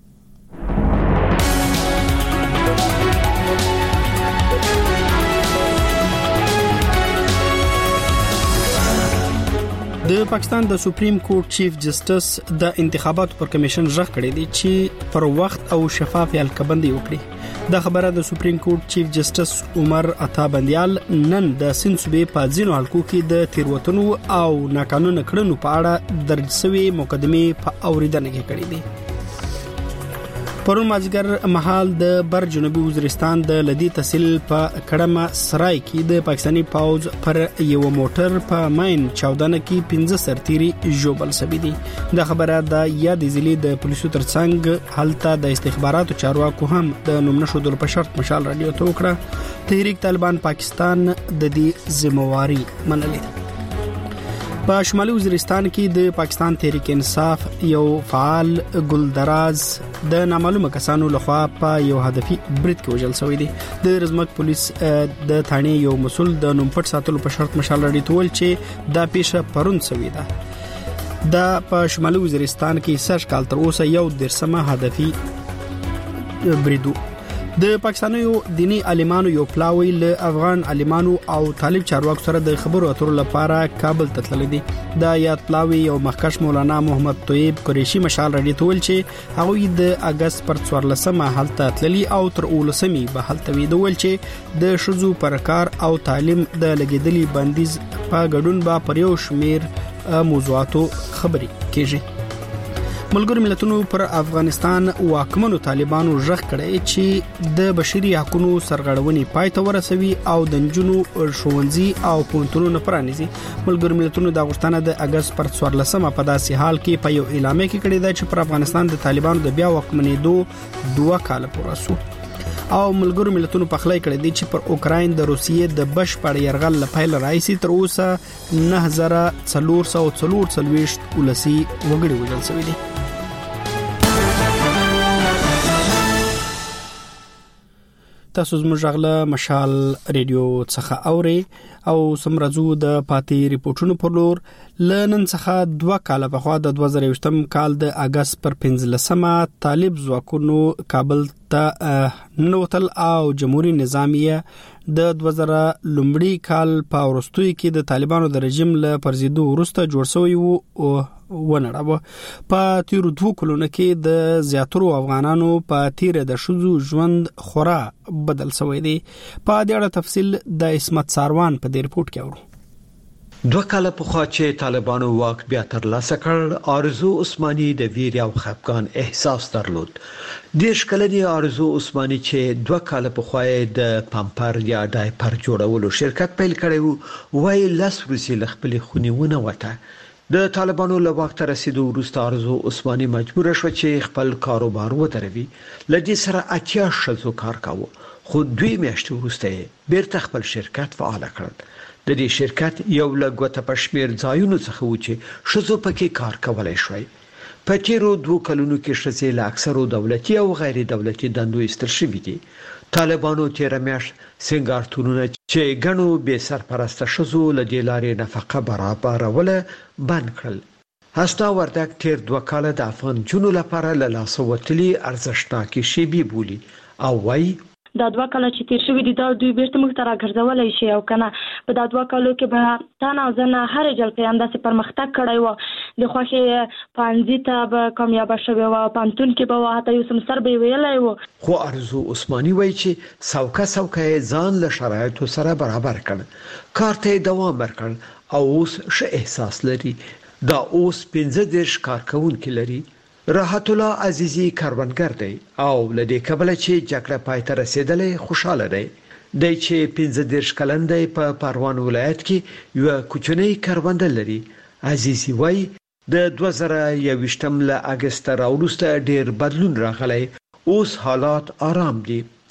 د پاکستان د سپریم کورټ چیف جسټس د انتخاباتو پر کمیشن ژغ کړی دی چې پر وخت او شفاف حلقبندي وکړي. دا خبره د سپریم کورټ چیف جسټس عمر عطا بندیال نن د سند صوبې په ځینو حلقو کې د تیروتنو او ناقانونه کړنو په اړه درج شوی مقدمه په اوریدنه کې کړې دي. پرون مازیګر مهال د بر جنوبي وزیرستان د لدی تحصیل په کړمه سرای کې د پاکستانی پوز پر یو موټر په ماین چاودنه کې 15 سرتيري جوبل سوي دي. د خبره د یاد ضلع د پولیسو ترڅنګ حالت د استخباراتو چارواکو هم د نومنشو د په شرط مشال رادیو ته وکړه. تحریک طالبان پاکستان د دې ذمہواری منلې. په شمالي وزیرستان کې د پاکستان تحریک انصاف یو فعال ګلدراز د نامعلومه کسانو لخوا په یو هدفي برید کې وژل شوی دی. د رزمک پولیس د ثاني یو مسول د نومپټ ساتلو په شرط مشال لري تول چې دا پیښه پرون شوی ده. دا په شمالي وزیرستان کې سر کال تر اوسه یو درسمه هدفي بریدو. د پاکستانیو دینی عالمانو یو پلاوی له افغان عالمانو او طالب چارواکو سره د خبرو اترو لپاره کابل ته تللی دی. دا یاد پلاوی یو مخکښ مولانا محمد طیب قریشی مشال رډی تول چې هغه د اگست پر 14مه حالت تللی او تر 19مه به حالت ویدول چې د شذو پرکار او تعلیم د لګیدلی بندیز په ګډون با پر یو شمیر موضوعاتو خبري کیږي. ملګرو ملتونو پر افغانستان واکمنو طالبانو ژغ کړی چې د بشري حقوقو سرغړونې پای ته ورسوي او د جنونو ښوونځي او پونتونو پرانیزي. ملګرو ملتونو د اگستانه د اگست پر 14مه په داسې حال کې په یو اعلامیه کې کړی دی چې پر افغانستان د طالبانو د بیا واکمنېدو 2 کال پوره شو. او ملګرو ملتونو په خلای کړی دی چې پر اوکراین د روسیې د بشپړ يرغل لپاره راځي تر اوسه 9440 ولسی وګړي وژل شوی دي. تاسو زموږ غله مشال ریډیو څخه اوري او سمرزو د پاتې ریپورتونو پر لور لنن څخه 2 کال په خوا د 2020م کال د اگست پر 15مه طالب ځواکونو کابل ته نوتل او جمهوریت نظامیه د 2000 لومړی کال په ورستوي کې د طالبانو د رژیم له پرزیدو وروسته جوړ شوی وو ونړاوه. په تیر 2 کلونو کې د زیاترو افغانانو په تیر د شذو ژوند خورا بدل شوی دی. په دې اړه تفصیل د اسمت ساروان په دې رپورت کې اورو. 2 کال پخوا چې طالبانو واک بیا ترلاسه کړ، آرزو عثماني د ویر او خفګان احساس درلود. دیش کلنی آرزو عثماني چې 2 کال پخوا د پامپر یا ډایپر جوړولو شرکت پیل کړی وو، وایي لاس روسي خپل خونیونه وته. د طالبانو له وخت رسیدو وروسته آرزو عثماني مجبور شو چې خپل کاروبار ودروي. لدې سره 80 شذو کار کاوه، خو 2 میاشتې وروسته بیرته خپل شرکت فعال کړ. د دې شرکت یو لګوت پښمیر ځایونو څخه و چې شذو پکې کار کولای شوی. په تیرو 2 کلونو کې شذې له اکثرو دولتي او غیر دولتي دندو ایستل شوي دي. طالبانو تیر میاشت سنگارتونونه چې غنو به سرپرسته شذو له دې لارې نفقه برابروله بند کړل. هستا وردک تیر 2 کال د افغان جنو لپاره له لاسه وتلي ارزښتناکي شی بي بولی او وای دا 2 کال چې تیر شوی دي دا دوی بیرته موږ ته راګرځولای شي او کنه په دا 2 کالو کې به تاسو او زنه هر جلسه انداسه پرمختګ کړی و. د خوخي پانځي ته به کامیاب شوی و، پانتون کې به واته یو سم سر به ویلای و. خو آرزو عثماني وایي چې څوکه ځان له شرایطو سره برابر کړ، کار ته دوام ورکړ او اوس ښه احساس لري. دا اوس 15 کارکونکو لري. راحت الله عزیزی کاروانګر دی او لدې کبل چې جګړه پای ته رسیدلې خوشاله دی. د چې 15 کلن دی په پروان ولایت کې یو کوچنی کاروانده لري. عزیزی وای د 2021م له اگست راوروسته ډیر بدلون راغلی، اوس حالات آرام دي.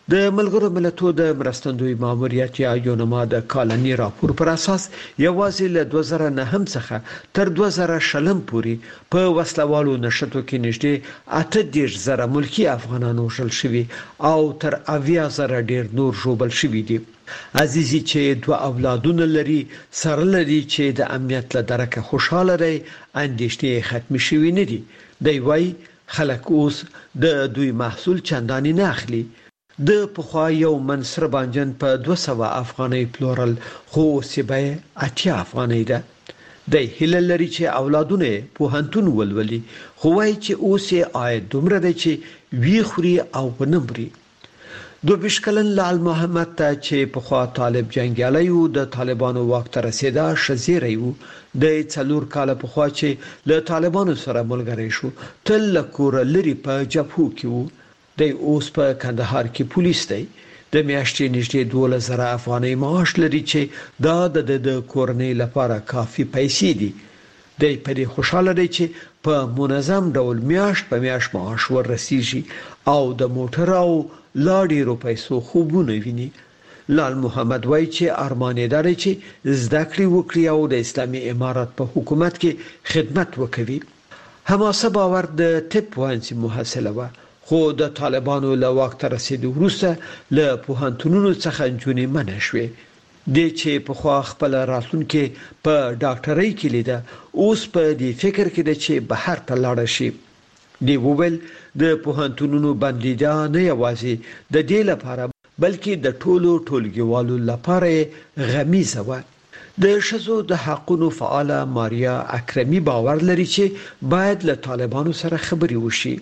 د ملګرو ملتونو د مرستندوی ماموریت یا یونما د کالنی راپور پر اساس یوازې له 2009 څخه تر 2020 پورې په وسلوالو نشټو کې نږدې 8,000 ملکی افغانانو وژل شوي او تر 80,000 ډیر نور ژوبل شوي دي. عزیزي چې 2 اولادونه لري سره لري چې د امنیت له درکه خوشاله دی اندېښنې ختم شوي نه دي. دی وايي خلک اوس د دوی محصول چنداني نه اخلي. د پخوا یو منصر بانجن په 200 افغانۍ پلورل خو سبای 80 افغانۍ ده. د هیله لري چې اولادونه په هنتون ولولي خو وايي چې اوس یې عاید دومره دی چې وی خوري او ونمري. 22 کلن لال محمد ته چې پخوا طالب جنگیالی و د طالبانو واک ته رسیدا شزیری و د 4 کال پخوا چې له طالبانو سره ملګری شو تل کور لري په جبهو کې و. د اوس په کندهار کې پولیس دی. د میاشتې نږدې 12,000 افغانۍ معاش لري چې دا د کورنۍ لپاره کافي پیسې دي. د پرې خوشاله دی چې په منظم ډول میاشت په میاشت معاش ورسیږي او د موټر او لاډي روپیسو خوبونه ویني. لال محمد وایي چې ارمان یې دی چې زده کړې وکړي او د اسلامي امارت په حکومت کې خدمت وکړي. حماسه باور د طب پوهنځي محصله و خو د طالبانو له واک ته رسیدو وروسته له پوهنتونونو څخه نجونې منع شوې. د چې په خوا خپل راتلونکي په ډاکټرۍ کې لیده اوس په دې فکر کې ده چې بهر ته لاړ شي. دی وویل د پوهنتونونو بندیدا نه یوازې د دې لپاره بلکې د ټولګیوالو لپاره غمیزه و. د شذو د حقوقو فعال ماریا اکرمی باور لري چې باید له طالبانو سره خبري وشي.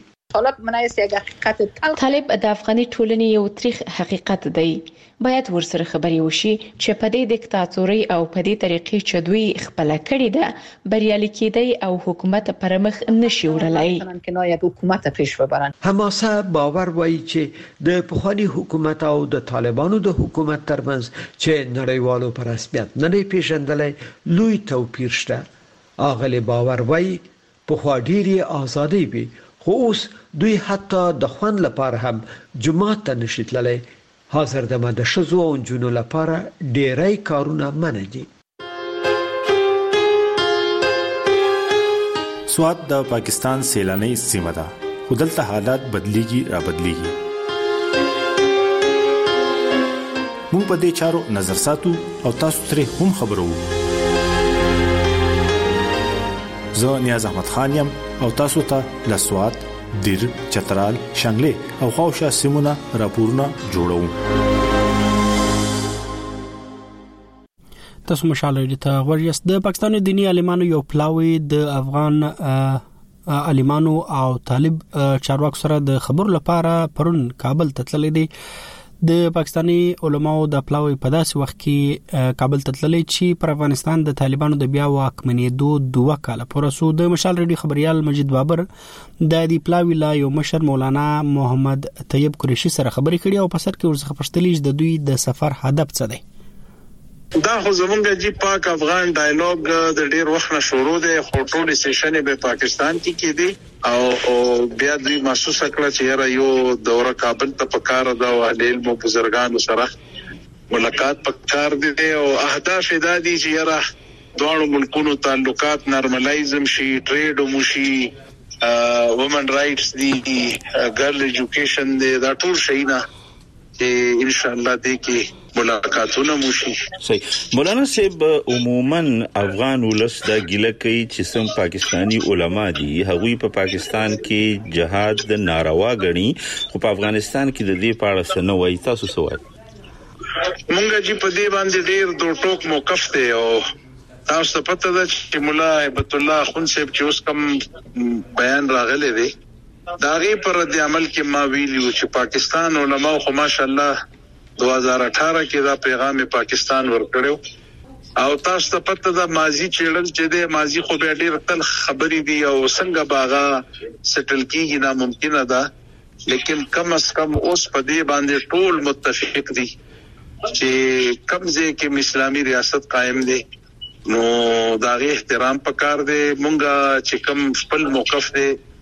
طالب د افغاني ټولنې یو تاریخ حقیقت دی. باید ورسره خبري وشي چې په دې دیکتاتوري او په دې طریقې چې دوی خپل کړی ده بریالي کېدی او حکومت پر مخ نشي وړلای. حماسه باور وایي چې د پخوانی حکومت او د طالبانو د حکومت ترمنځ چې نړیوالو پر رسمیت نه پیژندلای لوی توپیر شته. اغلی باور وایي پخوا ډیره ازادي وي خو اوس دوی حتی د خوان لپاره هم جمعه ته نشي تللی. حاضر دمه د شذو او نجونو لپاره ډیری کارونه منع دي. سوات د پاکستان سیلاني سیمه ده خو دلته حالات بدلیږي را بدلیږي. موږ په دې چارو نظر ساتو او تاسو ترې هم خبرو. زه نیاز احمد خان یم او تاسو ته له سوات، دیر، چترال، شنګلې او خاوشا سیمونه راپورونه جوړوم. تاسو مشاله دي ته وريست د پاکستان دینی عالمانو یو پلاوی د افغان عالمانو او طالب چارواکو سره د خبرو لپاره پرون کابل ته تللی دي. د پاکستاني علماو د پلاوی په داسې وخت کې کابل ته تللی چې پر افغانستان د طالبانو د بیا واکمنېدو 2 کال پورسو. د مشال ریډیو خبريال مجید بابر د دې پلاوی لا یو مشر مولانا محمد طیب قریشي سره خبرې کړې او په سر کې ورڅخه پښتلیج د دوی د سفر هدف څه دی. دا خو زمونږ جی پاک افغان ډایالوګ د ډیر وخت نه شروع دی خو ټول سیشن به پاکستان کې کېدی او بیا دوی محسوس کړل چې یو دوره کابل ته پکار دا او اهل مو بزرګانو سره ملاقات پکار دي او اهداف دا دي چې دوه ملکونو تعلقات نارملایزم شي، ټریډ مو شي، وومن رائټس دي، ګرل ایجوکیشن دي، دا ټول شي نه چې ان شاء الله دې کې ملاقاتونه موشي. صحیح. مولانا صاحب عموما افغان ولس دا ګیله کوي چې سم پاکستانی علما دي هغوی په پاکستان کې جهاد د ناروا غني خو په افغانستان کې د دې په اړه څه نه وایي. تاسو څه وایي؟ مونږ جی په دې باندې ډیر دوه ټوک موقف دی او تاسو پته ده چې مولا هیبت الله خون صاحب چې اوس کوم بیان راغلی دی داغه پر د عمل کې ما ویلیو چې پاکستان علما خو ماشاءالله 2018 کې دا پیغام پاکستان ورکړو او تاسو ته پته ده ماضی چیرل چې د ماضی خو به ډیر تل خبرې دي او څنګه باغا سټل کیږي ناممکن ده لیکن کم از کم اوس په دې باندې ټول متفق دي چې کمزې کې اسلامي ریاست قائم دي نو داغه احترام پکار دي. مونږه چې کم خپل موقف دي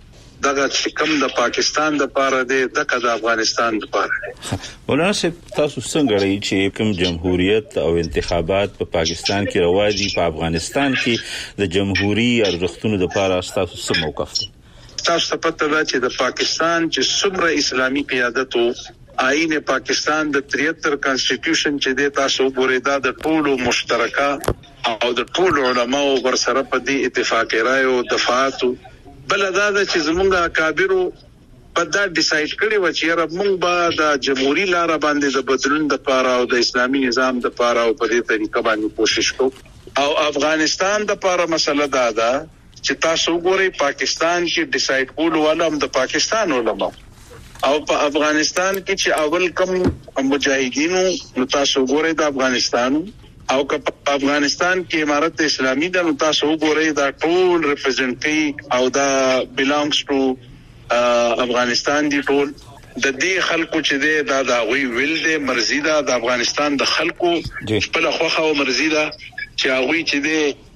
دغه چې کوم د پاکستان د پاره دی دغه د افغانستان د پاره. مولانا صاحب تاسو څنګه لري چې کوم جمهوریت او انتخابات په پاکستان کې روا دي، په افغانستان کې د جمهوریت ارزښتونو د پاره تاسو څه موقف دی؟ تاسو ته پته ده چې د پاکستان چې څومره اسلامي قیادت او آئین پاکستان د 73 کانسټیټیوشن چې د تاسو ګورې دا د ټولو مشترکه او د ټولو علماو ورسره په دې اتفاق رائے او دفاعات بل دا چې زمونږه اکابرو په دا ډیسایډ کړی و چې رب مونږ به د جمهوریت لار باندې د بدلون د پاره او د اسلامي نظام د پاره او په دې طریقه باندې کوشش کوو. او افغانستان د پاره مسله دا ده چې تاسو ګورئ پاکستان کې ډیسایډ کول ولهم د پاکستان علماء او په افغانستان کې چې اول کم مجاهدینو نو تاسو ګورئ د افغانستان او که افغانستان کې امارت اسلامي د تاسو وګورئ دا ټول ریپرزینټي او دا بیلانګز ټو افغانستان دی ټول د دې خلکو چې دا د غوي ویل د مرزي دا د افغانستان د خلکو خپل خوخه او مرزي دا چې هغه چې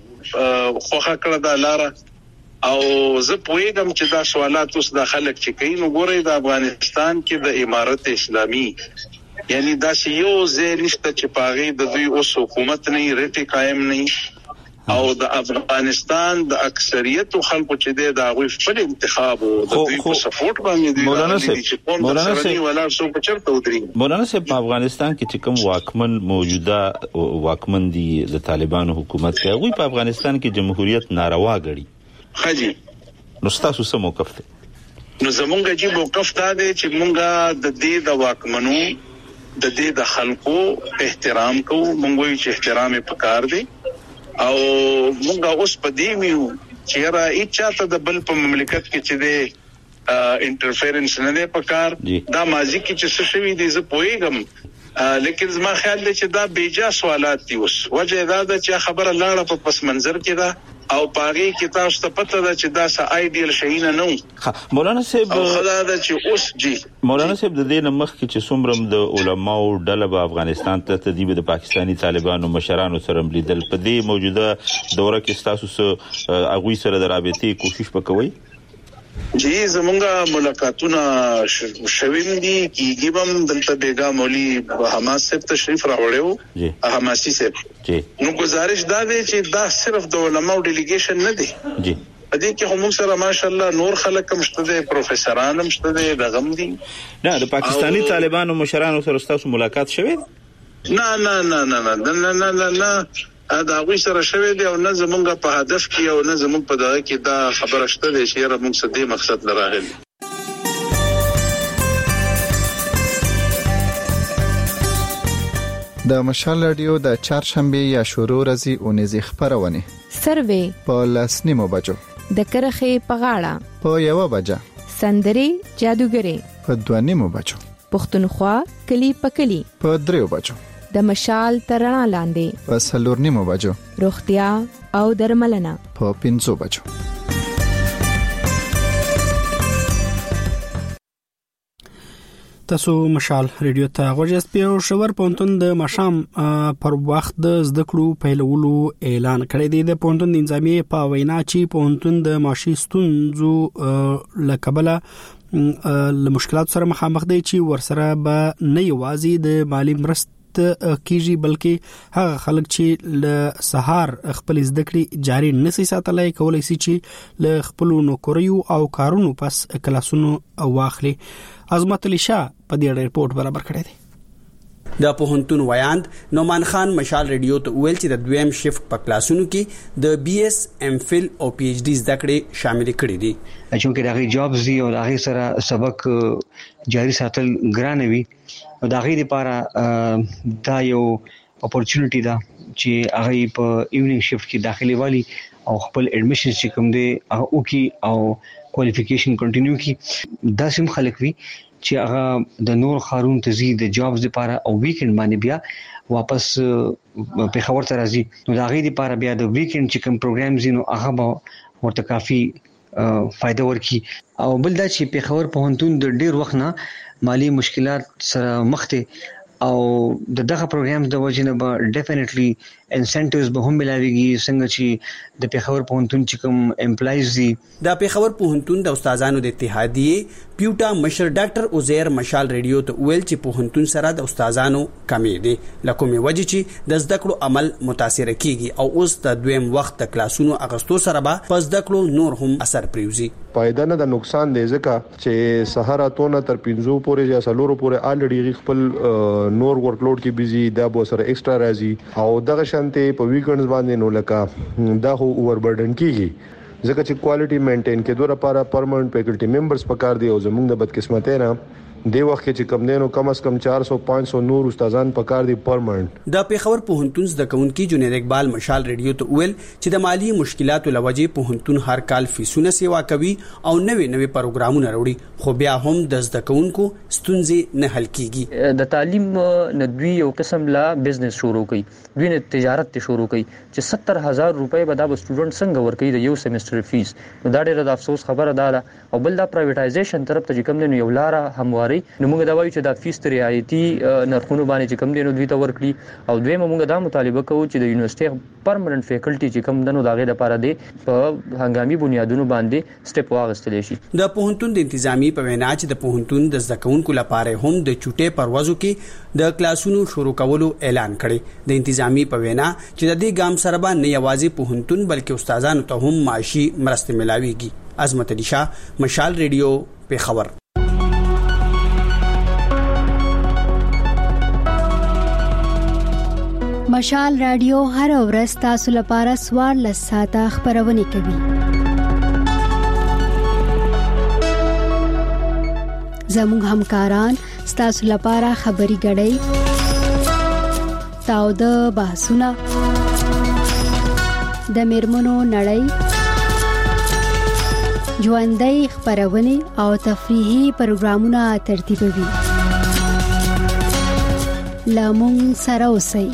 د خوخه کړه د لاره او زه پوهیږم چې دا سوالات اوس د خلک چې کوي نو ګورئ د افغانستان کې د امارت اسلامي یعنی دا یو ځای نشته چې پاغي د دوی اوس حکومت نه ریټي قائم نه او د افغانستان د اکثریت خلکو چې د غوي خپل انتخاب او د دوی په سپورټ باندې دي مولانا صاحب ولا څو په چرته ودري. مولانا صاحب په افغانستان کې چې کوم واکمن موجوده واکمن دي د طالبانو حکومت کې غوي په افغانستان کې جمهوریت ناروا غړي خجی نو تاسو څه موقف دی؟ نو زمونږ چې موقف دا دی چې مونږه د دې د واکمنو د دې د خلکو احترام کوو. مونږ وی چې احترام پکار دی او مونږ اوس په دې میو چې را اچاته د بل په مملکت کې چې د انټرفیرنس نه دی پکار دا ماضی کې چې څه شوی دی زه پوهیږم لیکن زما خیال دی چې دا بیجا سوالات دي. اوس وجه دا ده چې خبره لاړه په پس منظر کې ده او پاغي کې تاسو ته پته ده چې دا سه آیډیل شي نه نو. مولانا صاحب خدا دا چې اوس جی مولانا صاحب د دې نمخ کې چې څومره د علماو ډله په افغانستان ته تدیب د پاکستانی طالبانو مشرانو سره ملیدل په دې موجوده دوره کې تاسو سره اغوي سره د رابطې کوشش وکوي؟ جی زمونږه ملاقاتونه شویم دي کیږي بم دلته بیگا مولوی حماس صاحب تشریف راوړیو حماسي صاحب جی نو گزارش دا دی چې دا صرف د علماء ډیلیګیشن نه دی جی دې کې هم سره ماشاءالله نور خلک هم شته پروفیسوران هم شته د غم دي نه د پاکستانی طالبانو مشرانو سره تاسو ملاقات شوه؟ نه نه نه نه نه نه نه نه دا غوي سره شوه دی او نه زمونږ په هدف کې او نه زمونږ په دغه کې دا خبره شته دی چې را موږ څه دې مقصد لراغلی. د مشال رادیو د چهارشنبه یا شروع ورځې اونیزه خبرونه سروې په لاسنیمو بجو د کرخه په غاړه په 1 بجه سندري جادوګري په 2 بجو پښتونخوا کلی په کلی په 3 بجو د مشال ترنا لاندې په 4 بجو روغتیا او درملنه په 5 بجو. تاسو مشال ریډیو ته غوښتل پیو شور پونتون د مشام پر وخت د زده کړو پیلولو اعلان کړی دی. د پونتون د نظامی په وینا چې پونتون د ماشي ستونزو لکبله له مشکلات سره مخامخ دی چې ورسره به نه یوازې د مالی مرسته کیږي بلکې هغه خلک چې له سهار خپل زده کړې جاری نشي ساتلای کولای شي چې له خپل نوکریو او کارونو پس کلاسونو واخلي. عظمت علي شاه په دې ریپورت برابر کړی دی. د پوهنتون ویاند نومان خان مشال ریډیو ته ویل چې د دویم شفت په کلاسونو کې د بي اس ام فل او پی ایچ ډی زده کړې شامل کړي دي چې دغه جابز دي او هغه سره سبق جاری ساتل ګران وي او دغه لپاره دا یو اپورچونټی ده چې هغه په ایوننګ شفت کې داخلي والی او خپل اډمیشن چې کوم دی او کی او کوالیفیکیشن کنټینیو کی دا سم خلک وي چې هغه د نور خارون تزي د جابز لپاره او ویکند باندې بیا واپس په خبر ته راځي نو دا غي لپاره بیا د ویکند چې کوم پروګرامز نو هغه ورته کافي فائدہ ورکي او بل دا چې په خبر پوهنتون د ډیر وخت نه مالی مشکلات سره مخ ته او دغه پروګرام د وجنه به ډیفینټلی انسنټیوز به هم ملاويږي څنګه چې د پیښور پوهنتون چې کوم امپلایز دي. د پیښور پوهنتون د استادانو د اتحادیه پیوټا مشر ډاکټر عزیر مشال ریډیو ته ویل چې پوهنتون سره د استادانو کمی دي لکه وجه چې د زده کړو عمل متاثر کیږي او اوس د دویم وخت د کلاسونو اغستو سره به پس زده کړو نور هم اثر پریوزي. فائدہ نه د نقصان دی ځکه چې سهار اتونه تر 5 پورې یا سلورو پورې الریډي خپل نور ورکلوډ کې بيزي دا به سره ایکسترا راځي او دغه شانته په ویکندز باندې نو لکه دا هو اوور برډن کیږي ځکه چې کوالټي مینټین کېدو لپاره پرمننت فیکلټي ممبرز پکار دی او زموږ د بدقسمتۍ نه دی وخت چې کم دینو کم از کم 400-500 نور استادان پکار دي پرمننت. د پیښور پوهنتون د کونکي جنید اقبال مشال ریډیو ته ویل چې د مالی مشکلاتو لوجې پوهنتون هر کال فیسونه سیوا کوي او نوې پروګرامونه راوړي خو بیا هم د زده کوونکو ستونزې نه حل کیږي. د تعلیم ندوی یو قسم لا بزنس شروع کړي دوی نه تجارت شروع کړي چې 70000 روپۍ به دا سټوډنټ څنګه ورکړي د یو سیمستر فیس. نو دا ډېر د افسوس خبره ده او بل دا پرایویټایزیشن طرف ته کوم نه یو لار همواري نو موږ دا وایو چې د فیس رعایتي نرخونو باندې چې کم دي نو دوی ته ورکړي او دوی موږ دا مطالبه کوو چې د یونیورسيټي پرمننت فیکلټي چې کم دنو داغه لپاره دي په هنګامي بنیادونو باندې سټپ واغستل شي. د پوهنتون د انتظامی په وینا چې د پوهنتون د زده کوونکو لپاره هم د چټې پروازو کې د کلاسونو شروع کولو اعلان کړي. د انتظامی په وینا چې د دې ګام سره باندې یوازې پوهنتون بلکې استادانو ته هم معاشي مرسته ملاويږي. عظمت علي شاه مشال ریډیو پیښور. مشال رادیو هر ورځ تاسو لپاره 14 ساعته خبرونه کوي. زموږ همکاران تاسو لپاره خبري غړي تاو د بحثونه د میرمنو نړۍ ژوندۍ خبرونه او تفریحي پروګرامونه ترتیبوي. لامون سره اوسئ.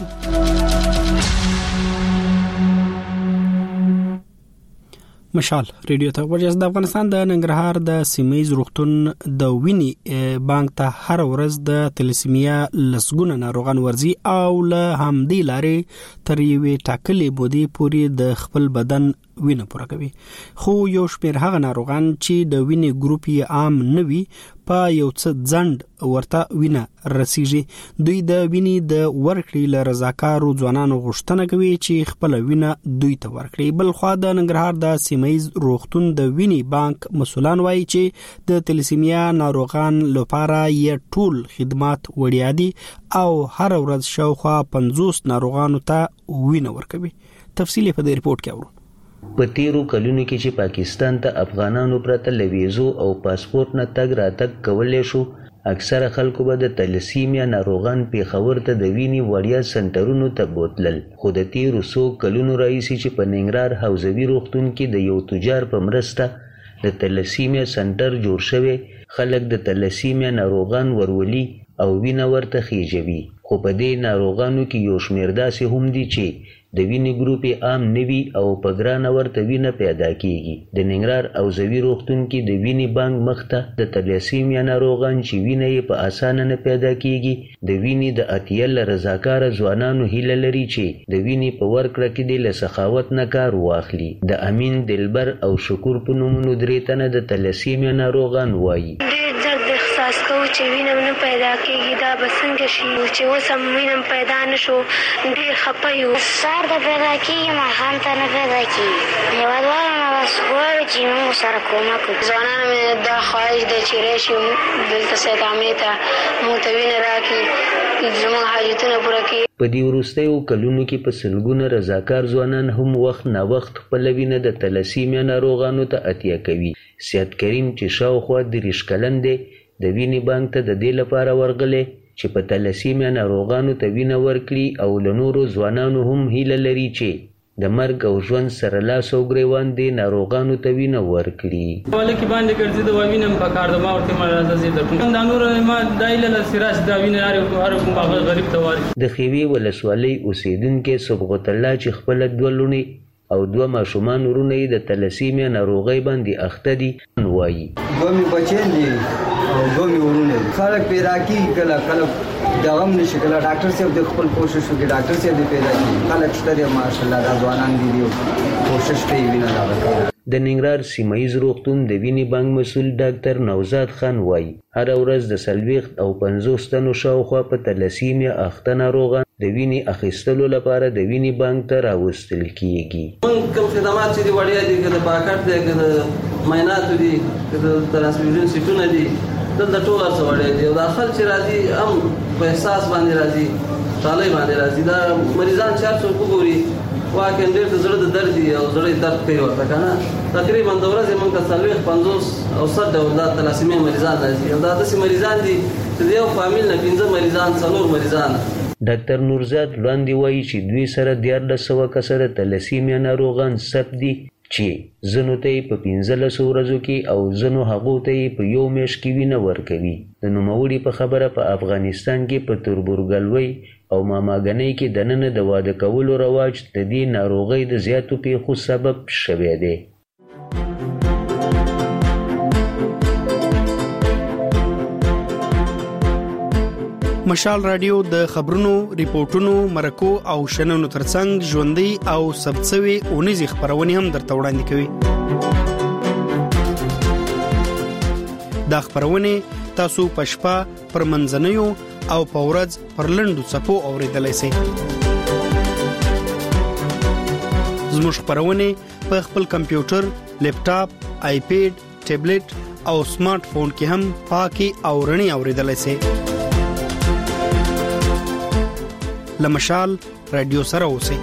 مشال ریډیو ته ورجاز د افغانستان د ننګرهار د سیمایي روغتون د ویني بانک ته هر ورځ د تلسیمیا لسګونه ناروغان ورزي او له همدې لارې تر یوې ټاکلې مودې پورې د خپل بدن وینه پوره کوي. خو یو شمېر هغه ناروغان چې د ویني ګروپ یې عام نه وي په یو څه ځند ورته وینه رسیږي. دوی د ویني د ورکړې له رضاکارو ځوانانو غوښتنه کوي چې خپل وینه دوی ته ورکړي. بل خو د ننګرهار د سیمایي روغتون د ویني بانک مسولان وایي چې د تلسیمیا ناروغان لپاره یې ټول خدمات وړیا دي او هر ورځ شاوخوا 50 ناروغانو ته وینه ورکوي. تفصیل په دې ریپورت کې اورو. په تیرو کلونو کې چې پاکستان ته افغانانو پرته لویزو او پاسپورت نه تګ راتګ کولای شو اکثره خلکو به د تلسیمیا ناروغان پیښور ته د ویني وړیا سنټرونو ته بوتلل. خو د تیرو څو کلونو راهیسې چې په ننګرهار حوزوي روغتون کې د یو تجار په مرسته د تلسیمیا سنټر جوړ شوی خلک د تلسیمیا ناروغان ورولي او وینه ورته خېجوي. خو په دې ناروغانو کې یو شمېر داسې هم دي چې د وینې ګروپ عام نوي او په ګرانه ورته وینه پیدا کیږي. د ننګرهار حوزوي روغتون کې د وینې بانک مخته د تلسیمیا ناروغان چې وینه یې په اسانه نه پیدا کیږي د وینې د اتیل رضاکار ځوانانو هیله لري چې د وینې په ورکړه کې د سخاوت نه کار واخلي. د امین دلبر او شکور په نومونو درې تنه د تلسیمیا ناروغان وایي احساس کوو چې وینم نه پیدا کېږي دا به څنګه شي چې اوس هم وینم پیدا نه شو ډېر خفه یو. سهار ته پیدا کېږي ماښام ته نه پیدا کېږي. هېوادوالو نه بس غواړو چې موږ سره کومک وکړي. ځوانانو مې دا خواهش دی چې راشي دلته سیدعامې ته موږ ته وینه راکړي زموږ حاجتونه پوره کړي. په دې وروستیو کلونو کې په سلګونه رضاکار ځوانان هم وخت نا وخت خپل وینه د تلسیمیا ناروغانو ته عطیه کوي. سید کریم چې شاوخوا 30 کلن دی د وینې بانک ته د دې لپاره ورغلی چې په تلسیمیا ناروغانو ته وینه ورکړي او له نورو ځوانانو هم هیله لري چې د مرګ او ژوند سره لاس او ګریوان دي ناروغانو ته وینه ورکړي. ولکه باندې ګرځي د وینم په کار د ما ورته ما راځي د کوم د نور ما دایله سراج د وینه هر کوم باغ غریب ته واري. د خیوي ولسوالۍ اوسیدونکو صبغت الله چې خپل دولونی او 2 ماشومان ورونه د تلسیمیا ناروغي باندې اخته دي وایي. دومې بچین دي او دومې ورونه خلک پیدا کی کله دغه نشي کله ډاکټر صاحب د خپل کوشش وکړي ډاکټر صاحب دې پیدا کی خلک شته ماشاءالله دا ځوانان دي کوشش کوي وینه لاغه. د ننګرهار سیمایي روغتون د وینې بانک مسؤل ډاکټر نوزاد خان وایي هر ورځ د 40 او 50 تنو شاوخوا په تلسیمیا اخته ناروغان د وینې اخیستلو لپاره د وینې بانک ته راوستل کیږي. موږ کوم خدمات چې وړیا دي د پاکټ دي د معاینات دي د ترانسفیوژن سیټونه دي دلته ټول څه وړیا دي او داخل چې راځي هم په احساس باندې راځي ټاله باندې راځي دا مریضان چې څو وګوري واکه ډېر د زړه د درد او زړه درد کوي ورته کنه تقریبا د ورځې موږ ته 50 او 100 ډول د تلاسیمیا مریضان راځي او دا داسې مریضان دي چې یو فامیل نه 15 مریضان 4 مریضان. ډاکټر نورزاد وړاندې وایي چې دوی سره 1400 کسره تلسیمیا ناروغان ثبت دي چې زنو ته په 15 ورځو کې او زنو هغو ته په یو میاشت کې وینه ورکوي. د نوموړي په خبره په افغانستان کې په تربورګلوي او ماماګنۍ کې د نن د واده کولو رواج د دې ناروغۍ د زیاتو پیښو سبب شوی دی. مشال رادیو د خبرونو، ریپورتونو، مرکو او شننو ترڅنګ ژوندۍ او ثبتسوي اونیزي خبرونه هم درته وړاندې کوي. دا خبرونه تاسو په شپه پر منځنیو او په ورځ پر لنډو څپو اوریدلای شئ. زموږ خبرونه په خپل کمپیوټر، لیپټاپ، آیپیډ، ټابلیټ او سمارټ فون کې هم پاکي او رڼي اوریدلای شئ. لمشال رادیو سره اوسئ.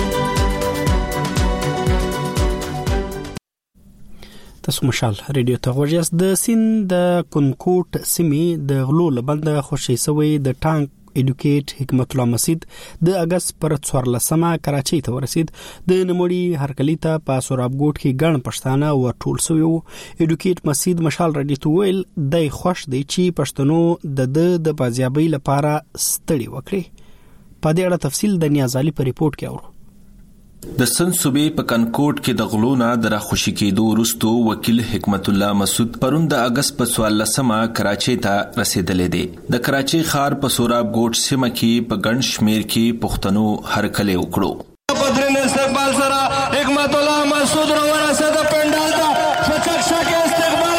تاسو مشال رادیو ته غوږیاست. د سیند د کنکوټ سیمې د غلو لبند خوشي سوی د ټانک ایډوکیټ حکمت الله مسجد د اگست پر 14مه کراچۍ ته ورسید. د نموړي هرکلی ته په سورابګوټ کې ګڼ پښتانه او ټول سوی وو. ایډوکیټ مسجد مشال رادیو ته ویل د خوش دی چې پښتنو د بازیابۍ لپاره ستړي وکړي. په دې اړه تفصیل د نیازالي په ریپورت کې اورو. د سن صوبې په کنکوټ کې د غلونا د راخوشي کېدو وروسته وکیل حکمت الله مسعود پرون د اگست په 14مه کراچۍ ته رسیدلې دی. د کراچۍ ښار په سوراب ګوټ سیمه کې په ګڼ شمیر کې پښتنو هرکلی وکړو. په درنه استقبال سره حکمت الله مسعود ورسېد پندال ته شچک استقبال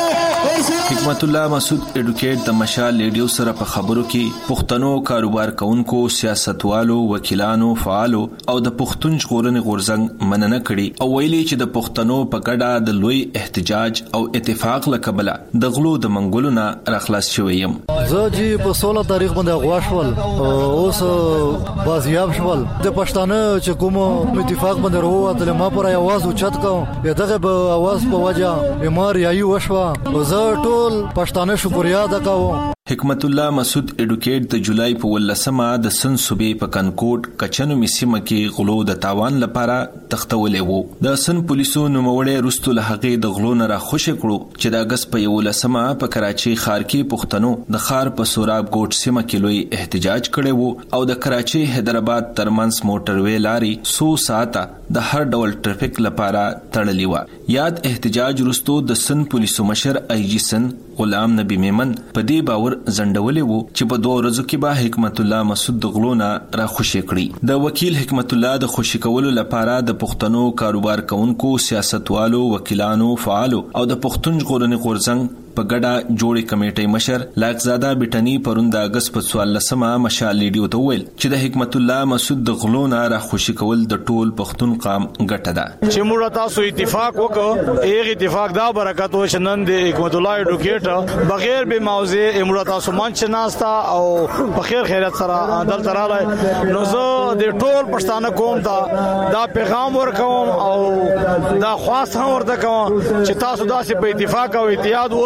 حکمت الله مسعود ایډوکیټ د مشال ریډیو سره په خبرو کې پښتنو کاروبار کوونکو، سیاستوالو، وکیلانو، فعالو او د پښتون ژغورنې غورځنګ مننه کړي او ویلي چې د پښتنو په ګډه د لوی احتجاج او اتفاق لکبله د غلو د منګولو نه راخلاص شوی یم. زه چې په 16 تاریخ باندې غواړم اوس بازیاب شول د پښتانه چې کوم اتفاق باندې وروته ما پر आवाज اوچت کوم دغه په आवाज په وجه بیمار یایو وشوه. زه ټول پښتانه شکریا ادا کوم. حکمت الله مسعود ایډوکیټ د جولای په 18مه د سن صوبې په کنکوټ کچنو میسیمه کې غلو د تاوان لپاره تختولې وو. د سن پولیسو نوموړی رستو له هغې د غلو نه راخوشي کړو چې د اگست په 11مه په کراچۍ ښار کې پښتنو د ښار په سوراب ګوټ سیمه کې لوی احتجاج کړی وو او د کراچۍ حیدرآباد ترمنځ موټروي لاري 100 ساعته د هر ډول ټریفیک لپاره تړلې و. یاد احتجاج رستو د سن پولیسو مشر ای جی سن غلام نبی میمن په دې باور زندولې وو چې په 2 ورځو کې به حکمت الله مسعود د غلونا را خوشي کړي. د وکیل حکمت الله د خوشي کولو لپاره د پښتنو کاروبار کوونکو، سیاستوالو، وکیلانو، فعالو او د پښتون ژغورنې غورځنګ په ګډه جوړې کمیټې مشر لاکزاده بیٹنی پرون د اگست په 14مه مشال ریډیو ته ویل چې د حکمت الله مسعود د غلونا را خوشي کول د ټول پښتون قام ګټه ده. چې موږ تاسو اتفاق وکړو ایغه اتفاق دا برکت و شنن د حکمت الله ایډوکیټ بغیر به موضوع امروز تاسو مانچ ناستا او په خیر خیرت سره عدالت رااله نو زه د ټول پښتانه قوم ته دا پیغام ورکوم او دا خواست هم ورته کوم چې تاسو داسې په اتفاق او اتحاد وسو.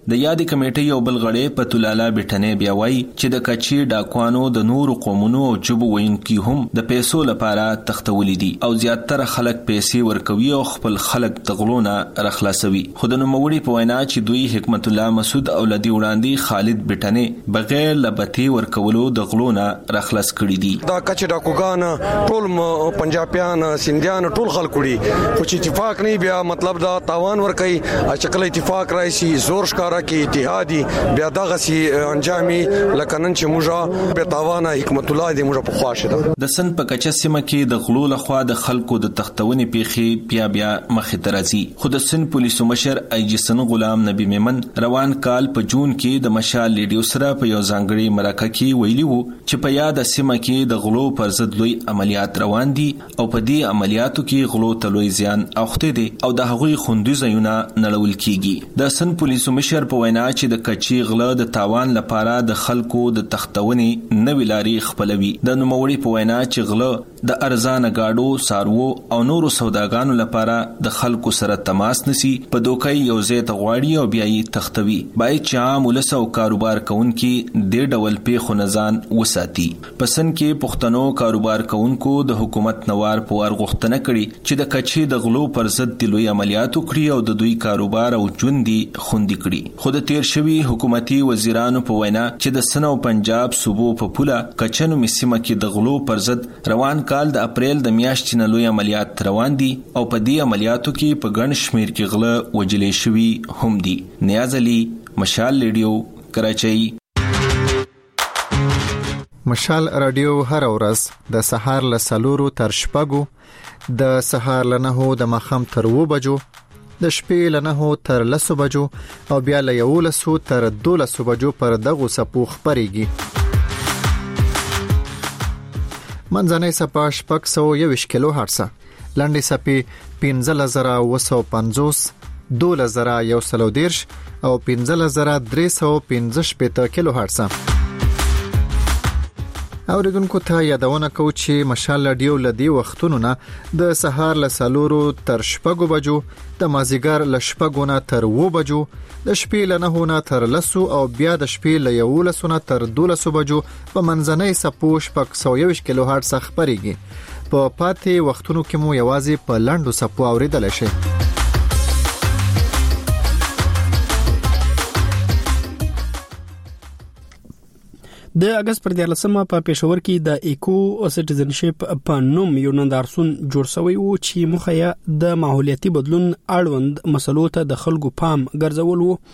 د یادې کمیټې یو بل غړی پتولالا بیٹنې بیا وایي چې د کچي ډاکوانو د نورو قومونو او ژبو ویونکي هم د پیسو لپاره تختولي دي او زیاتره خلک پیسې ورکوي او خپل خلک د غلونه راخلاصوي. خو د نوموړي په وینا چې دوی حکمت الله مسعود او لدی وړاندې خالد بیٹنې بغیر لبتی ورکولو د غلونه راخلاص کړي دي. دا کچ ډاکوګان ټول پنجابیان سندیان ټول خلک وړي خو چې اتفاق نه بیا مطلب دا تاوان ور کوي چې اتفاق راشي زور ښکارا کې اتحادي بیا دغه سي انجامي لکنن چې موږ به تاوانه حکمت الله دې موږ په خواشه ده. د سن په کچ سیمه کې د غلو لخوا د خلکو د تختونې پیخي بیا مخې ته راځي. خو د سن پولیسو مشر ای جی سن غلام نبی میمن روان کال په جون کې د مشال لیډیو سره په یو ځانګړي مرکه کې ویلي وو چې په یاد سیمه کې د غلو پر ضد لوی عملیات روان دي او په دې عملیاتو کې غلو ته لوی زیان اوخته دي او د هغوی خوندي ځایونه نړول کیږي. د سن پولیسو مشر په وینا چې د کچي غله د تاوان لپاره د خلکو د تختونې نوې لارې خپلوي. د نوموړي په وینا چې غله د ارزان گاډو سارو او نورو سوداګانو لپاره د خلکو سره تماس نسی په دوکای یو ځای ته غواړي او بیا یې تختوي. باید چې عام ولس او کاروبار کوونکي د ډول پیښو نزان وساتي. پسند کې پښتنو کاروبار کوونکو د حکومت نوار په وار غوښتنه کړي چې د کچي د غلو پر ضد د لوی عملیاتو کړي او د دوی کاروبار او ژوندۍ خوندي کړي. خو د تیر شوی حکومتي وزیرانو په وینا چې د سن او پنجاب صوبو په پوله کچنو مسیمه کې د غلو پر ضد روان کال د اپریل د میاشتې نه لوی عملیات روان دي او په دې عملیاتو کې په ګڼ شمیر کې غله وجلې شوي هم دي. نیاز علي، مشال ریډیو، کراچۍ. مشال رادیو هر ورځ د سهار له 4 تر 6 د سهار له 9 د ماښام تر 2 بجو د شپې له 9 تر 10 بجو او بیا له 11 تر 12 بجو پر دغه سپو خبريږي. منځنۍ سپا 621 کیلو هرتز، لنډي سپي 15950 2110 او 15315 کیلو هرتز. اوریدونکو ته یادونه کوم چې مشال رادیو لدی وختونو نه د سهار له 4 تر 6 بجو د مازیګر له 6 نه تر 2 بجو د شپې له 9 نه تر 10 او بیا د شپې له 11 نه تر 12 بجو په منځنۍ سپو 621 کیلو هرتز خبريږي. په پاتې وختونو کې مو یوازې په لنډو سپو اوریدل شي. د اگست پر 14 په پېښور کې د ایکو سټیزنشپ په نوم یو نندارتون جوړ شوی و چې مخه د ماحولیاتي بدلون اړوند مسلو ته د خلکو پام ګرځول وو.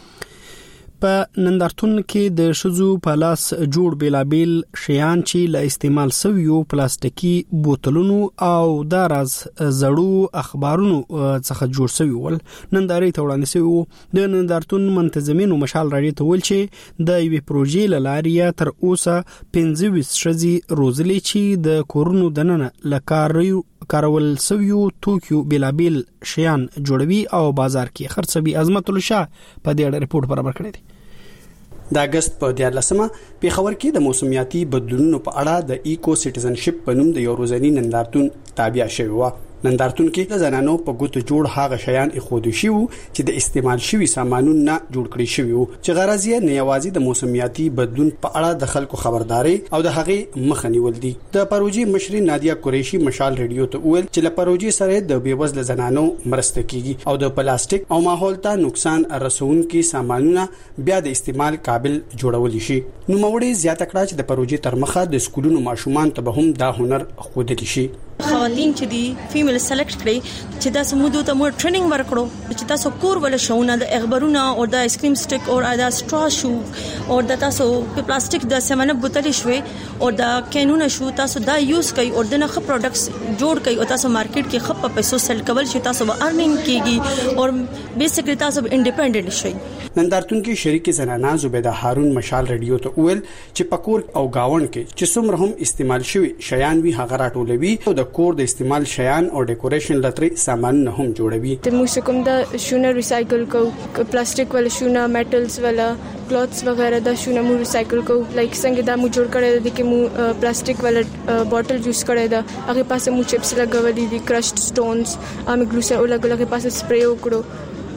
په نندارتون کې د شذو په لاس جوړ بیلابیل شیان چې له استعمال شویو پلاستیکي بوتلونو او د راز زړو اخبارونو څخه جوړ شوی ول نندارې ته وړاندې شوی وو. د نندارتون منتظمینو مشال راډیو ته ویل چې د یوې پروژې له لارې تر اوسه 25 شذي روزلي چې د کورونو دننه لکاریو کارول سویو توکیو بیلابیل شیان جوړوي او بازار کې خرڅوي. عظمت الله شاه په دې اړه ریپورت برابر کړی دی. د اگست په 14 پېښور کې د موسمیاتي بدلونونو په اړه د ایکو سټیزنشپ په نوم د یو ورځنی نندارتون تابع شوی و. نندارتون کې د زنانو په ګوتو جوړ هغه شیان اخودو شي چې د استعمال شوی سامانونو نه جوړ کړی شوی وو چې غرض یې نه یوازې د موسمیاتي بدلون په اړه د خلکو خبرداري او د هغې مخه نیول دي. د پروژې مشري نادیا قریشي مشال ریډیو ته ویل چې له پروژې سره د بیوزله زنانو مرسته کیږي او د پلاستیک او ماحول ته نقصان رسونکي سامانونه بیا د استعمال قابل جوړول شي. نو موړي زیاته کړه چې د پروژې تر مخه د سکولونو ماشومان ته به هم دا هنر خودلی شي. خواتین چې دی فیمیل سلیکټ کړي چې دا سمودو ته مور ټریننګ ورکړو چې تاسو کور ول شونه د اخبارونه او د آیس کریم سټیک او د سټرا شو او د تاسو په پلاستیک د سیمنه بوتل شوي او د کینونه شو تاسو دا یوز کوي او د نخ پروډکټس جوړ کوي او تاسو مارکیټ کې خپ پیسو سیل کول شي تاسو به ارنینګ کیږي او بیسیکلی تاسو انډیپندنت شئ. نندارتون کې شریک زنانه زبیده هارون مشال ریډیو ته ویل چې پکور او گاون کې چې څومره هم استعمال شوی شیان وی هغه راټولوي او د کور د استعمال شیان او ډیکوریشن لتري سامان نه هم جوړوي. ته موږ کوم د شونه ریسایکل کو پلاستیک ول شونه میټلز ولا کلوثز وغیرہ د شونه مو ریسایکل کو لایک څنګه دا مو جوړ کړی د کې مو پلاستیک ول بوتل یوز کړی دا هغه پاسه مو چپس لګولې دي کرشډ سټونز امه ګلوسر او لګولې پاسه سپری وکړو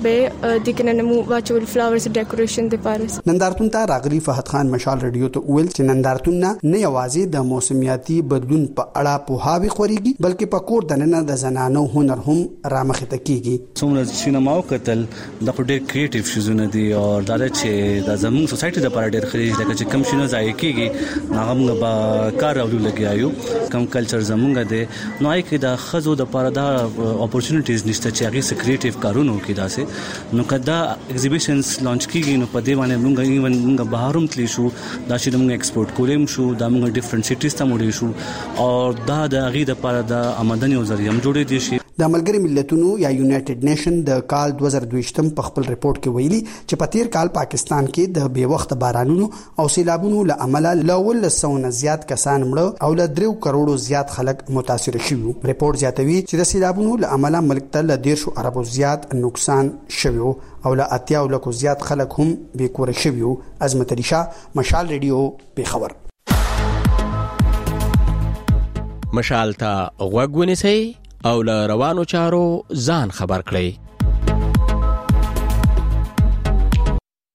به د کنه مو واچول فلاورز ډیکوریشن د پارس. نندارتون ته راغلي فهد خان مشال رادیو ته ویل چې نندارتون نه یوازې د موسمیاتي بدلون په اړه پوهاوی خوريږي بلکې په کور دننه د زنانو هنر هم رامخته کیږي. څومره سینما او کتل د ډېر کریټیو شوزونه دي او دا چې د زموږ سوسایټي د لپاره ډېر خريج دي چې کم شنو ځای کیږي هغه موږ به کار راولو لګیایو کم کلچر زموږ دی نو آی کې د خزو د لپاره دا اپورتونټیز نشته چې هغه سکریټیو کارونه کوي داسې نو کدا ایگزیبیشنز لانچ کیږي نو په دې باندې موږ بهاروم تلی شو دا چې موږ ایکسپورټ کولم شو دا موږ ډیفرنٹ سټیز ته موړې شو او دا د هغه د لپاره د آمدنی او ذریعہ جوړې دي شي. د ملګری ملتونو یا یونایټډ نیشن د کال 2022 په خپل ریپورت کې ویلي چې په تیر کال پاکستان کې د بے وخت بارانونو او سیلابونو له امله لول لسونه زیات کسان مړه او له 3 کروڑو زیات خلک متاثر شوي. ریپورت زیاتوي چې د سیلابونو له امله ملک ته له 10 اربو زیات نقصان شوی او له 80 لکو زیات خلک هم بې کور شوي. عظمت علی شاه، مشال ریډیو، پیښور. مشال ته غوږ ونیسئ او له روانو چارو ځان خبر کړئ.